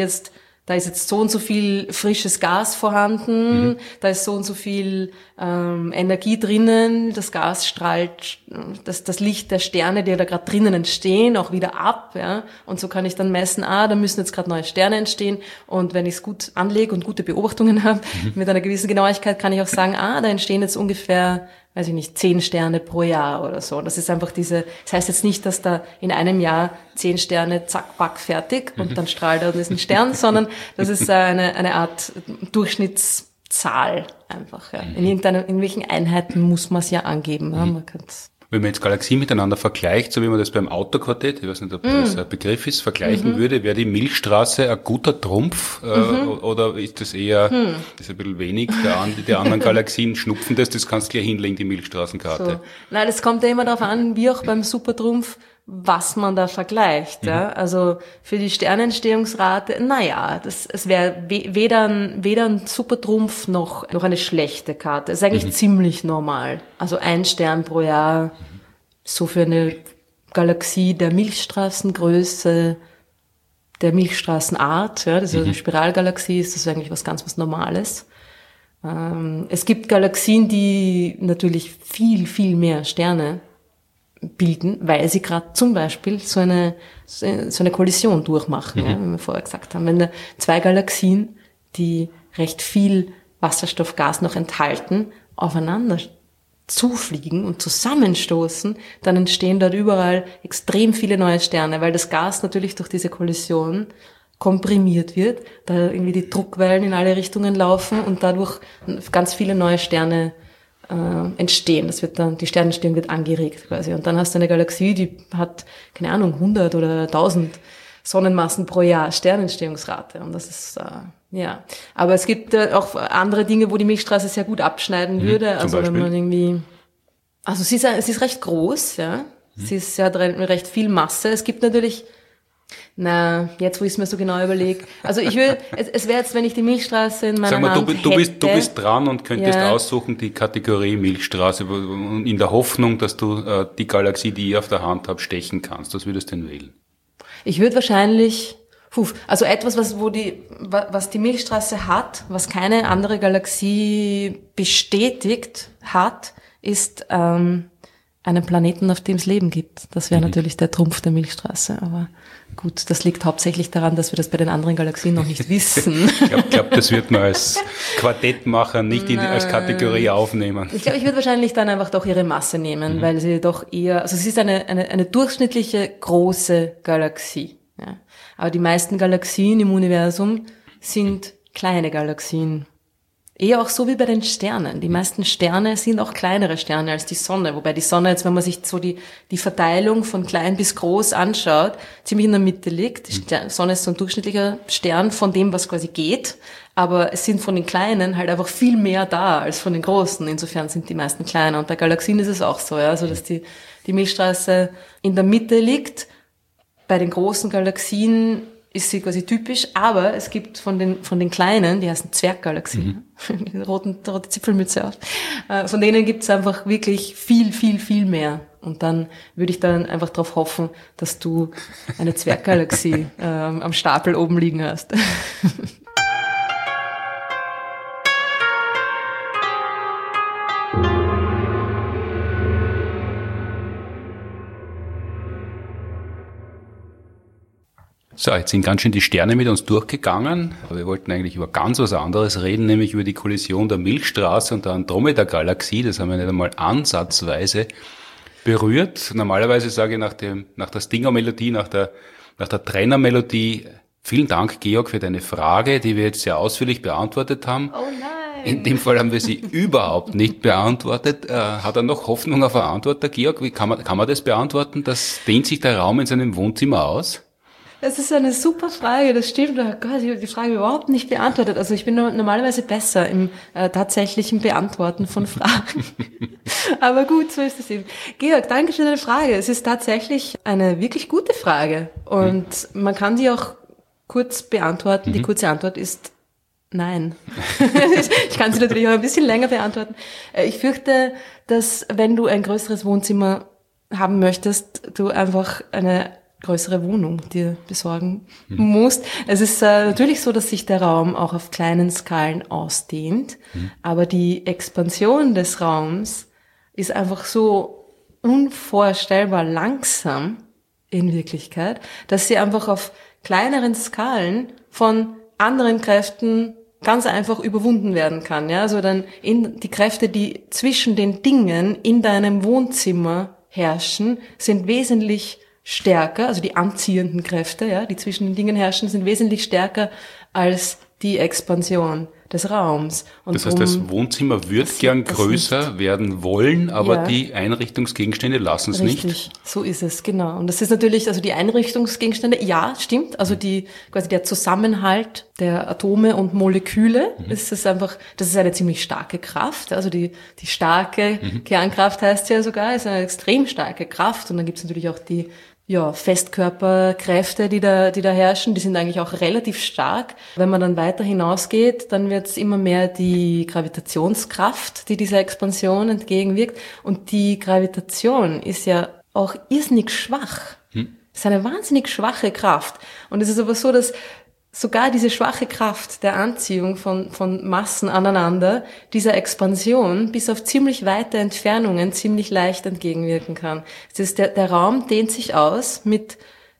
ist jetzt so und so viel frisches Gas vorhanden, da ist so und so viel Energie drinnen, das Gas strahlt das Licht der Sterne, die da gerade drinnen entstehen, auch wieder ab, ja. Und so kann ich dann messen, da müssen jetzt gerade neue Sterne entstehen. Und wenn ich es gut anlege und gute Beobachtungen habe, mit einer gewissen Genauigkeit, kann ich auch sagen, da entstehen jetzt ungefähr, weiß ich nicht, 10 Sterne pro Jahr oder so. Das ist einfach das heißt jetzt nicht, dass da in einem Jahr 10 Sterne, zack, back, fertig und dann strahlt er und ist ein Stern, sondern das ist eine Art Durchschnittszahl einfach, ja. In welchen Einheiten muss man es ja angeben, ja. Man kann's. Wenn man jetzt Galaxien miteinander vergleicht, so wie man das beim Autoquartett, ich weiß nicht, ob das ein Begriff ist, vergleichen würde, wäre die Milchstraße ein guter Trumpf oder ist das eher, das ist ein bisschen wenig, die anderen Galaxien schnupfen das kannst du gleich hinlegen, die Milchstraßenkarte. So. Nein, das kommt ja immer darauf an, wie auch beim Supertrumpf, was man da vergleicht. Ja? Also für die Sternentstehungsrate, es wäre weder ein Supertrumpf noch eine schlechte Karte. Es ist eigentlich ziemlich normal. Also 1 Stern pro Jahr, so für eine Galaxie der Milchstraßengröße, der Milchstraßenart, ja, das ist eine Spiralgalaxie, ist das eigentlich was Normales. Es gibt Galaxien, die natürlich viel, viel mehr Sterne bilden, weil sie gerade zum Beispiel so eine Kollision durchmachen, ja, wie wir vorher gesagt haben. Wenn da 2 Galaxien, die recht viel Wasserstoffgas noch enthalten, aufeinander zufliegen und zusammenstoßen, dann entstehen dort überall extrem viele neue Sterne, weil das Gas natürlich durch diese Kollision komprimiert wird, da irgendwie die Druckwellen in alle Richtungen laufen und dadurch ganz viele neue Sterne entstehen. Die Sternentstehung wird angeregt quasi. Und dann hast du eine Galaxie, die hat, keine Ahnung, 100 oder 1000 Sonnenmassen pro Jahr Sternentstehungsrate. Und das ist, Aber es gibt auch andere Dinge, wo die Milchstraße sehr gut abschneiden würde. Also wenn man irgendwie, sie ist recht groß, ja. Sie hat recht viel Masse. Es gibt natürlich, jetzt wo ich es mir so genau überlege. Also es wäre jetzt, wenn ich die Milchstraße in meiner Hand hätte. Du bist dran und könntest aussuchen die Kategorie Milchstraße in der Hoffnung, dass du die Galaxie, die ich auf der Hand habe, stechen kannst. Was würdest du denn wählen? Ich würde wahrscheinlich, etwas, was die Milchstraße hat, was keine andere Galaxie bestätigt hat, ist einen Planeten, auf dem es Leben gibt. Das wäre natürlich der Trumpf der Milchstraße, aber gut, das liegt hauptsächlich daran, dass wir das bei den anderen Galaxien noch nicht wissen. Ich glaube, das wird man als Quartettmacher nicht als Kategorie aufnehmen. Ich glaube, ich würde wahrscheinlich dann einfach doch ihre Masse nehmen, weil sie doch eher, sie ist eine durchschnittliche große Galaxie. Ja. Aber die meisten Galaxien im Universum sind kleine Galaxien. Eher auch so wie bei den Sternen. Die meisten Sterne sind auch kleinere Sterne als die Sonne. Wobei die Sonne jetzt, wenn man sich so die Verteilung von klein bis groß anschaut, ziemlich in der Mitte liegt. Die Sonne ist so ein durchschnittlicher Stern von dem, was quasi geht. Aber es sind von den Kleinen halt einfach viel mehr da als von den Großen. Insofern sind die meisten kleiner. Und bei Galaxien ist es auch so, ja. Also, dass die Milchstraße in der Mitte liegt. Bei den großen Galaxien ist sie quasi typisch, aber es gibt von den kleinen, die heißen Zwerggalaxien, rote Zipfelmütze auf, von denen gibt es einfach wirklich viel, viel, viel mehr. Und dann würde ich dann einfach darauf hoffen, dass du eine Zwerggalaxie am Stapel oben liegen hast. So, jetzt sind ganz schön die Sterne mit uns durchgegangen. Aber wir wollten eigentlich über ganz was anderes reden, nämlich über die Kollision der Milchstraße und der Andromeda-Galaxie. Das haben wir nicht einmal ansatzweise berührt. Normalerweise sage ich nach der Stinger-Melodie, nach der Trenner-Melodie, vielen Dank, Georg, für deine Frage, die wir jetzt sehr ausführlich beantwortet haben. Oh nein! In dem Fall haben wir sie überhaupt nicht beantwortet. Hat er noch Hoffnung auf eine Antwort, der Georg? Wie kann man das beantworten? Dehnt sich der Raum in seinem Wohnzimmer aus? Das ist eine super Frage, das stimmt. Oh Gott, ich habe die Frage überhaupt nicht beantwortet. Also ich bin normalerweise besser im tatsächlichen Beantworten von Fragen. Aber gut, so ist es eben. Georg, danke für deine Frage. Es ist tatsächlich eine wirklich gute Frage. Und man kann sie auch kurz beantworten. Die kurze Antwort ist nein. Ich kann sie natürlich auch ein bisschen länger beantworten. Ich fürchte, dass wenn du ein größeres Wohnzimmer haben möchtest, du einfach eine größere Wohnung dir besorgen musst. Es ist natürlich so, dass sich der Raum auch auf kleinen Skalen ausdehnt, aber die Expansion des Raums ist einfach so unvorstellbar langsam in Wirklichkeit, dass sie einfach auf kleineren Skalen von anderen Kräften ganz einfach überwunden werden kann. Ja, also dann die Kräfte, die zwischen den Dingen in deinem Wohnzimmer herrschen, sind wesentlich stärker, also die anziehenden Kräfte, ja, die zwischen den Dingen herrschen, sind wesentlich stärker als die Expansion des Raums. Und das heißt, das Wohnzimmer wird gern größer werden wollen, aber die Einrichtungsgegenstände lassen es nicht. Richtig, so ist es, genau. Und das ist natürlich, also die Einrichtungsgegenstände, ja, stimmt, also quasi der Zusammenhalt der Atome und Moleküle, das ist eine ziemlich starke Kraft, also die starke Kernkraft heißt ja sogar, ist eine extrem starke Kraft, und dann gibt's natürlich auch die Festkörperkräfte, die da herrschen, die sind eigentlich auch relativ stark. Wenn man dann weiter hinausgeht, dann wird es immer mehr die Gravitationskraft, die dieser Expansion entgegenwirkt. Und die Gravitation ist ja auch irrsinnig schwach. Das ist eine wahnsinnig schwache Kraft. Und es ist aber so, dass sogar diese schwache Kraft der Anziehung von Massen aneinander dieser Expansion bis auf ziemlich weite Entfernungen ziemlich leicht entgegenwirken kann. Das ist der Raum dehnt sich aus mit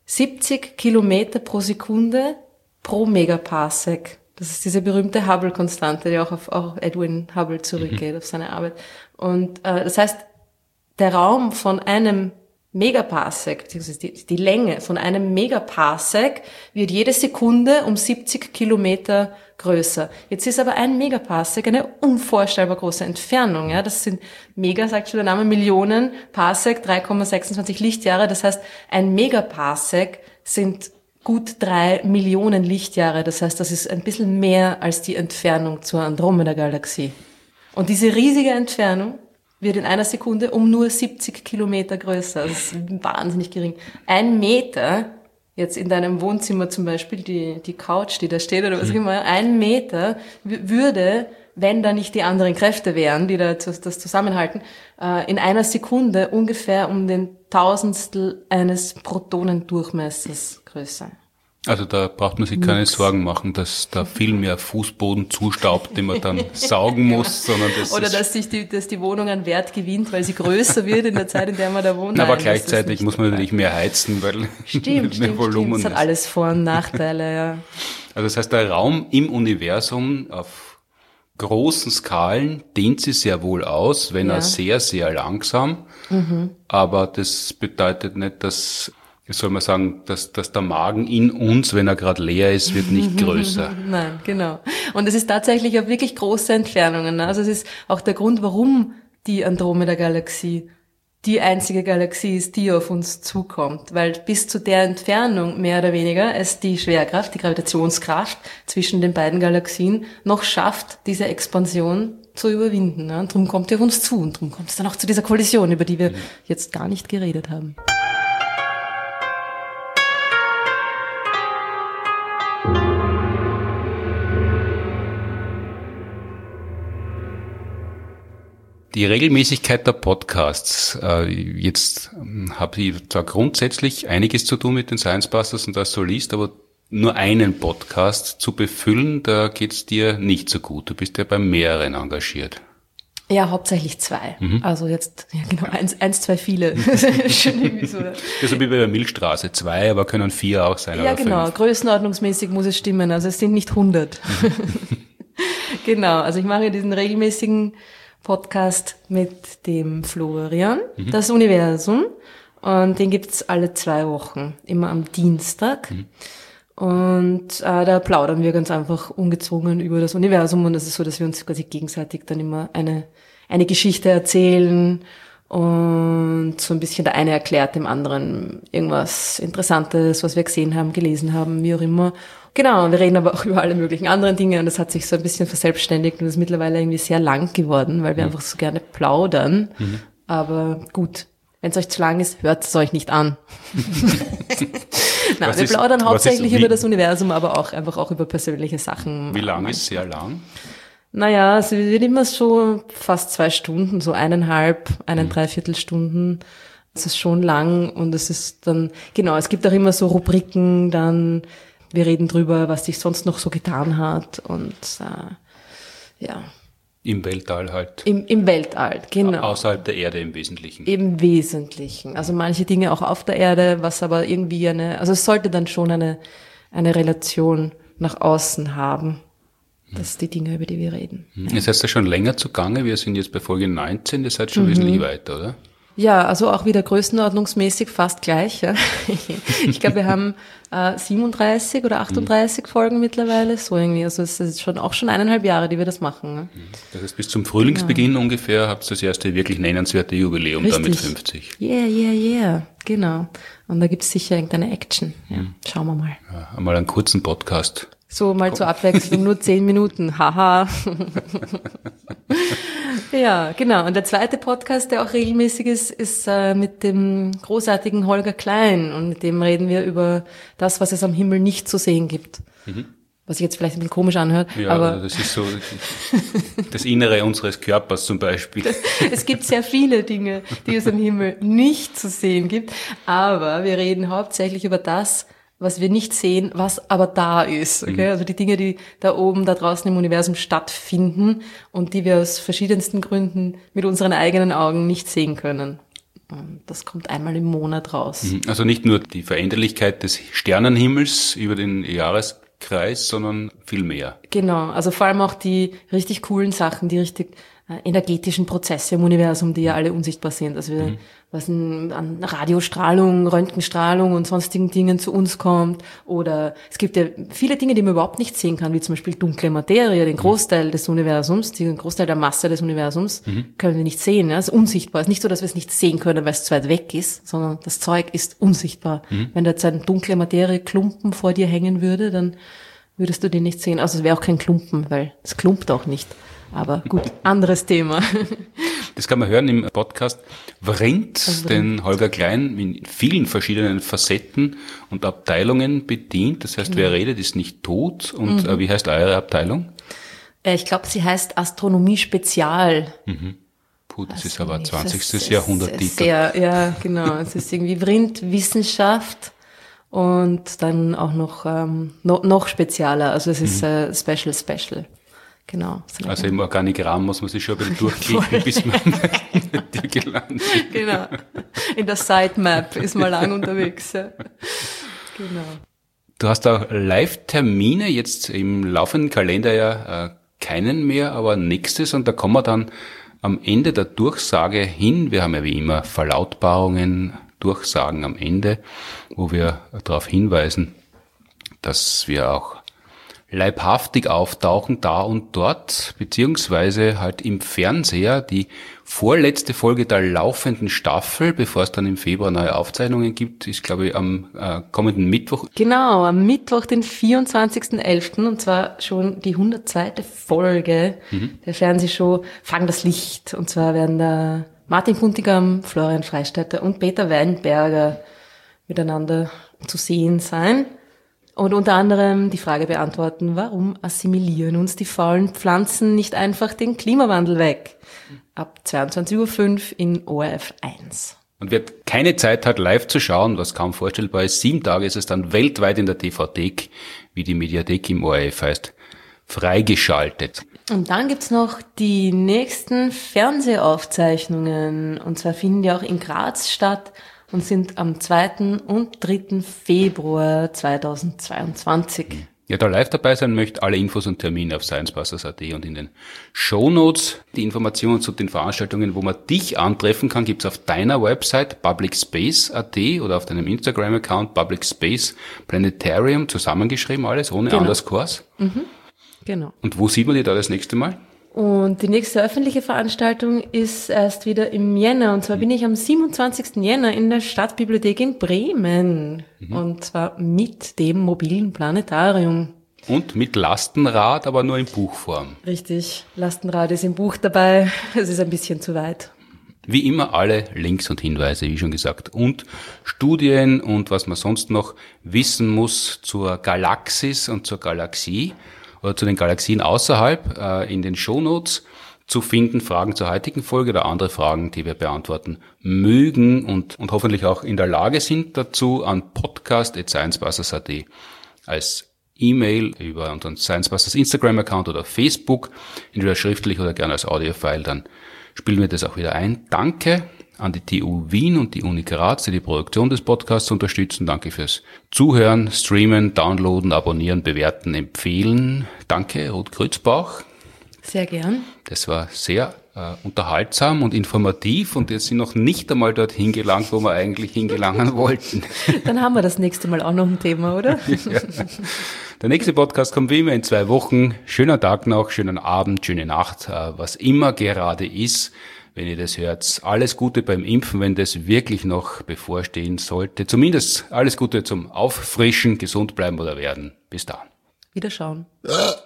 70 Kilometer pro Sekunde pro Megaparsec. Das ist diese berühmte Hubble-Konstante, die auch auf Edwin Hubble zurückgeht, auf seine Arbeit. Und das heißt, der Raum von einem Megaparsec, die Länge von einem Megaparsec wird jede Sekunde um 70 Kilometer größer. Jetzt ist aber ein Megaparsec eine unvorstellbar große Entfernung. Ja, das sind Mega, sagt schon der Name, Millionen, Parsec 3,26 Lichtjahre. Das heißt, ein Megaparsec sind gut 3 Millionen Lichtjahre. Das heißt, das ist ein bisschen mehr als die Entfernung zur Andromeda-Galaxie. Und diese riesige Entfernung wird in einer Sekunde um nur 70 Kilometer größer. Das ist wahnsinnig gering. 1 Meter, jetzt in deinem Wohnzimmer zum Beispiel, die Couch, die da steht oder was auch immer, 1 Meter würde, wenn da nicht die anderen Kräfte wären, die das zusammenhalten, in einer Sekunde ungefähr um den Tausendstel eines Protonendurchmessers größer. Also da braucht man sich keine Sorgen machen, dass da viel mehr Fußboden zustaubt, den man dann saugen muss, sondern dass die Wohnung an Wert gewinnt, weil sie größer wird in der Zeit, in der man da wohnt. Aber gleichzeitig muss man natürlich mehr heizen, weil stimmt, Volumen ist. Das hat alles Vor- und Nachteile, ja. Also das heißt, der Raum im Universum auf großen Skalen dehnt sich sehr wohl aus, wenn er sehr, sehr langsam. Aber das bedeutet nicht, dass soll man sagen, dass der Magen in uns, wenn er gerade leer ist, wird nicht größer. Nein, genau. Und es ist tatsächlich auf wirklich große Entfernungen. Also es ist auch der Grund, warum die Andromeda-Galaxie die einzige Galaxie ist, die auf uns zukommt. Weil bis zu der Entfernung, mehr oder weniger, es die Schwerkraft, die Gravitationskraft zwischen den beiden Galaxien noch schafft, diese Expansion zu überwinden. Und darum kommt die auf uns zu. Und darum kommt es dann auch zu dieser Kollision, über die wir jetzt gar nicht geredet haben. Die Regelmäßigkeit der Podcasts. Jetzt habe ich zwar grundsätzlich einiges zu tun mit den Science Busters und als Solist, aber nur einen Podcast zu befüllen, da geht's dir nicht so gut. Du bist ja bei mehreren engagiert. Ja, hauptsächlich 2. Also jetzt, ja genau, eins, 2 viele. Schon irgendwie so. Das ist so wie bei der Milchstraße, 2, aber können 4 auch sein. Ja, oder genau, 5. Größenordnungsmäßig muss es stimmen, also es sind nicht 100. Genau, also ich mache diesen regelmäßigen Podcast mit dem Florian, das Universum. Und den gibt's alle 2 Wochen, immer am Dienstag. Und da plaudern wir ganz einfach ungezwungen über das Universum. Und es ist so, dass wir uns quasi gegenseitig dann immer eine Geschichte erzählen. Und so ein bisschen der eine erklärt dem anderen irgendwas Interessantes, was wir gesehen haben, gelesen haben, wie auch immer. Genau, wir reden aber auch über alle möglichen anderen Dinge und das hat sich so ein bisschen verselbstständigt und ist mittlerweile irgendwie sehr lang geworden, weil wir einfach so gerne plaudern. Aber gut, wenn es euch zu lang ist, hört es euch nicht an. Nein, wir plaudern hauptsächlich über das Universum, aber auch einfach auch über persönliche Sachen. Wie lang ist sehr lang? Naja, es wird immer so fast 2 Stunden, so 1,5 Stunden. Das ist schon lang und es ist dann, genau, es gibt auch immer so Rubriken, dann wir reden drüber, was sich sonst noch so getan hat und ja. Im Weltall halt. Im Weltall, genau. Außerhalb der Erde im Wesentlichen. Im Wesentlichen. Also manche Dinge auch auf der Erde, was aber irgendwie also es sollte dann schon eine Relation nach außen haben. Das sind die Dinge, über die wir reden. Ihr seid ja schon länger zugange. Wir sind jetzt bei Folge 19. Ihr seid schon wesentlich weiter, oder? Ja, also auch wieder größenordnungsmäßig fast gleich. Ja. Ich glaube, wir haben 37 oder 38 Folgen mittlerweile, so irgendwie. Also es ist schon 1,5 Jahre, die wir das machen. Ne? Das heißt, bis zum Frühlingsbeginn ungefähr habt ihr das erste wirklich nennenswerte Jubiläum da mit 50. Yeah. Genau. Und da gibt's sicher irgendeine Action. Ja. Schauen wir mal. Ja, einmal einen kurzen Podcast. So mal zur Abwechslung, nur 10 Minuten. Haha. Ja, genau. Und der zweite Podcast, der auch regelmäßig ist mit dem großartigen Holger Klein. Und mit dem reden wir über das, was es am Himmel nicht zu sehen gibt. Was sich jetzt vielleicht ein bisschen komisch anhört. Ja, aber das ist so das Innere unseres Körpers zum Beispiel. Es gibt sehr viele Dinge, die es am Himmel nicht zu sehen gibt. Aber wir reden hauptsächlich über das, was wir nicht sehen, was aber da ist. Okay? Also die Dinge, die da oben, da draußen im Universum stattfinden und die wir aus verschiedensten Gründen mit unseren eigenen Augen nicht sehen können. Und das kommt einmal im Monat raus. Also nicht nur die Veränderlichkeit des Sternenhimmels über den Jahreskreis, sondern viel mehr. Genau, also vor allem auch die richtig coolen Sachen, die richtig energetischen Prozesse im Universum, die ja alle unsichtbar sind. Also was an Radiostrahlung, Röntgenstrahlung und sonstigen Dingen zu uns kommt. Oder es gibt ja viele Dinge, die man überhaupt nicht sehen kann, wie zum Beispiel dunkle Materie, den Großteil des Universums, den Großteil der Masse des Universums können wir nicht sehen. Ja? Es ist unsichtbar. Es ist nicht so, dass wir es nicht sehen können, weil es zu weit weg ist, sondern das Zeug ist unsichtbar. Wenn da jetzt ein dunkle Materie-Klumpen vor dir hängen würde, dann würdest du den nicht sehen. Also es wäre auch kein Klumpen, weil es klumpt auch nicht. Aber gut, anderes Thema. Das kann man hören im Podcast Vrindt, den Holger Klein in vielen verschiedenen Facetten und Abteilungen bedient. Das heißt, wer redet, ist nicht tot. Und wie heißt eure Abteilung? Ich glaube, sie heißt Astronomie Spezial. Puh, das ist aber 20. Jahrhundert-Titel. Ja, genau. Es ist irgendwie Vrindt Wissenschaft und dann auch noch spezieller. Also es ist Special. Genau. Also im Organigramm muss man sich schon ein bisschen durchklicken, bis man mit dir gelandet. Genau. In der Sitemap ist man lang unterwegs. Ja. Genau. Du hast auch Live-Termine, jetzt im laufenden Kalender ja keinen mehr, aber nächstes, und da kommen wir dann am Ende der Durchsage hin. Wir haben ja wie immer Verlautbarungen, Durchsagen am Ende, wo wir darauf hinweisen, dass wir auch leibhaftig auftauchen da und dort, beziehungsweise halt im Fernseher. Die vorletzte Folge der laufenden Staffel, bevor es dann im Februar neue Aufzeichnungen gibt, ist, glaube ich, am kommenden Mittwoch. Genau, am Mittwoch, den 24.11. und zwar schon die 102. Folge der Fernsehshow Fang das Licht. Und zwar werden da Martin Puntigam, Florian Freistetter und Peter Weinberger miteinander zu sehen sein. Und unter anderem die Frage beantworten, warum assimilieren uns die faulen Pflanzen nicht einfach den Klimawandel weg? Ab 22.05 Uhr in ORF 1. Und wer keine Zeit hat, live zu schauen, was kaum vorstellbar ist, 7 Tage ist es dann weltweit in der TV-Thek, wie die Mediathek im ORF heißt, freigeschaltet. Und dann gibt's noch die nächsten Fernsehaufzeichnungen. Und zwar finden die auch in Graz statt und sind am 2. und 3. Februar 2022. ja, da live dabei sein möchte, alle Infos und Termine auf sciencebusters.at und in den Shownotes. Die Informationen zu den Veranstaltungen, wo man dich antreffen kann, gibt's auf deiner Website publicspace.at oder auf deinem Instagram-Account Publicspace Planetarium, zusammengeschrieben alles, ohne Underscores. Genau. Und wo sieht man dich da das nächste Mal? Und die nächste öffentliche Veranstaltung ist erst wieder im Jänner. Und zwar bin ich am 27. Jänner in der Stadtbibliothek in Bremen. Und zwar mit dem mobilen Planetarium. Und mit Lastenrad, aber nur in Buchform. Richtig, Lastenrad ist im Buch dabei. Es ist ein bisschen zu weit. Wie immer alle Links und Hinweise, wie schon gesagt. Und Studien und was man sonst noch wissen muss zur Galaxis und zur Galaxie oder zu den Galaxien außerhalb in den Shownotes zu finden. Fragen zur heutigen Folge oder andere Fragen, die wir beantworten mögen und hoffentlich auch in der Lage sind dazu an podcast@sciencebusters.at als E-Mail über unseren Sciencebusters Instagram-Account oder Facebook, entweder schriftlich oder gerne als Audiofile, dann spielen wir das auch wieder ein. Danke an die TU Wien und die Uni Graz, die die Produktion des Podcasts unterstützen. Danke fürs Zuhören, Streamen, Downloaden, Abonnieren, Bewerten, Empfehlen. Danke, Ruth Grützbauch. Sehr gern. Das war sehr unterhaltsam und informativ und jetzt sind noch nicht einmal dorthin gelangt, wo wir eigentlich hingelangen wollten. Dann haben wir das nächste Mal auch noch ein Thema, oder? Ja. Der nächste Podcast kommt wie immer in 2 Wochen. Schöner Tag noch, schönen Abend, schöne Nacht, was immer gerade ist. Wenn ihr das hört, alles Gute beim Impfen, wenn das wirklich noch bevorstehen sollte. Zumindest alles Gute zum Auffrischen, gesund bleiben oder werden. Bis dann. Wiederschauen.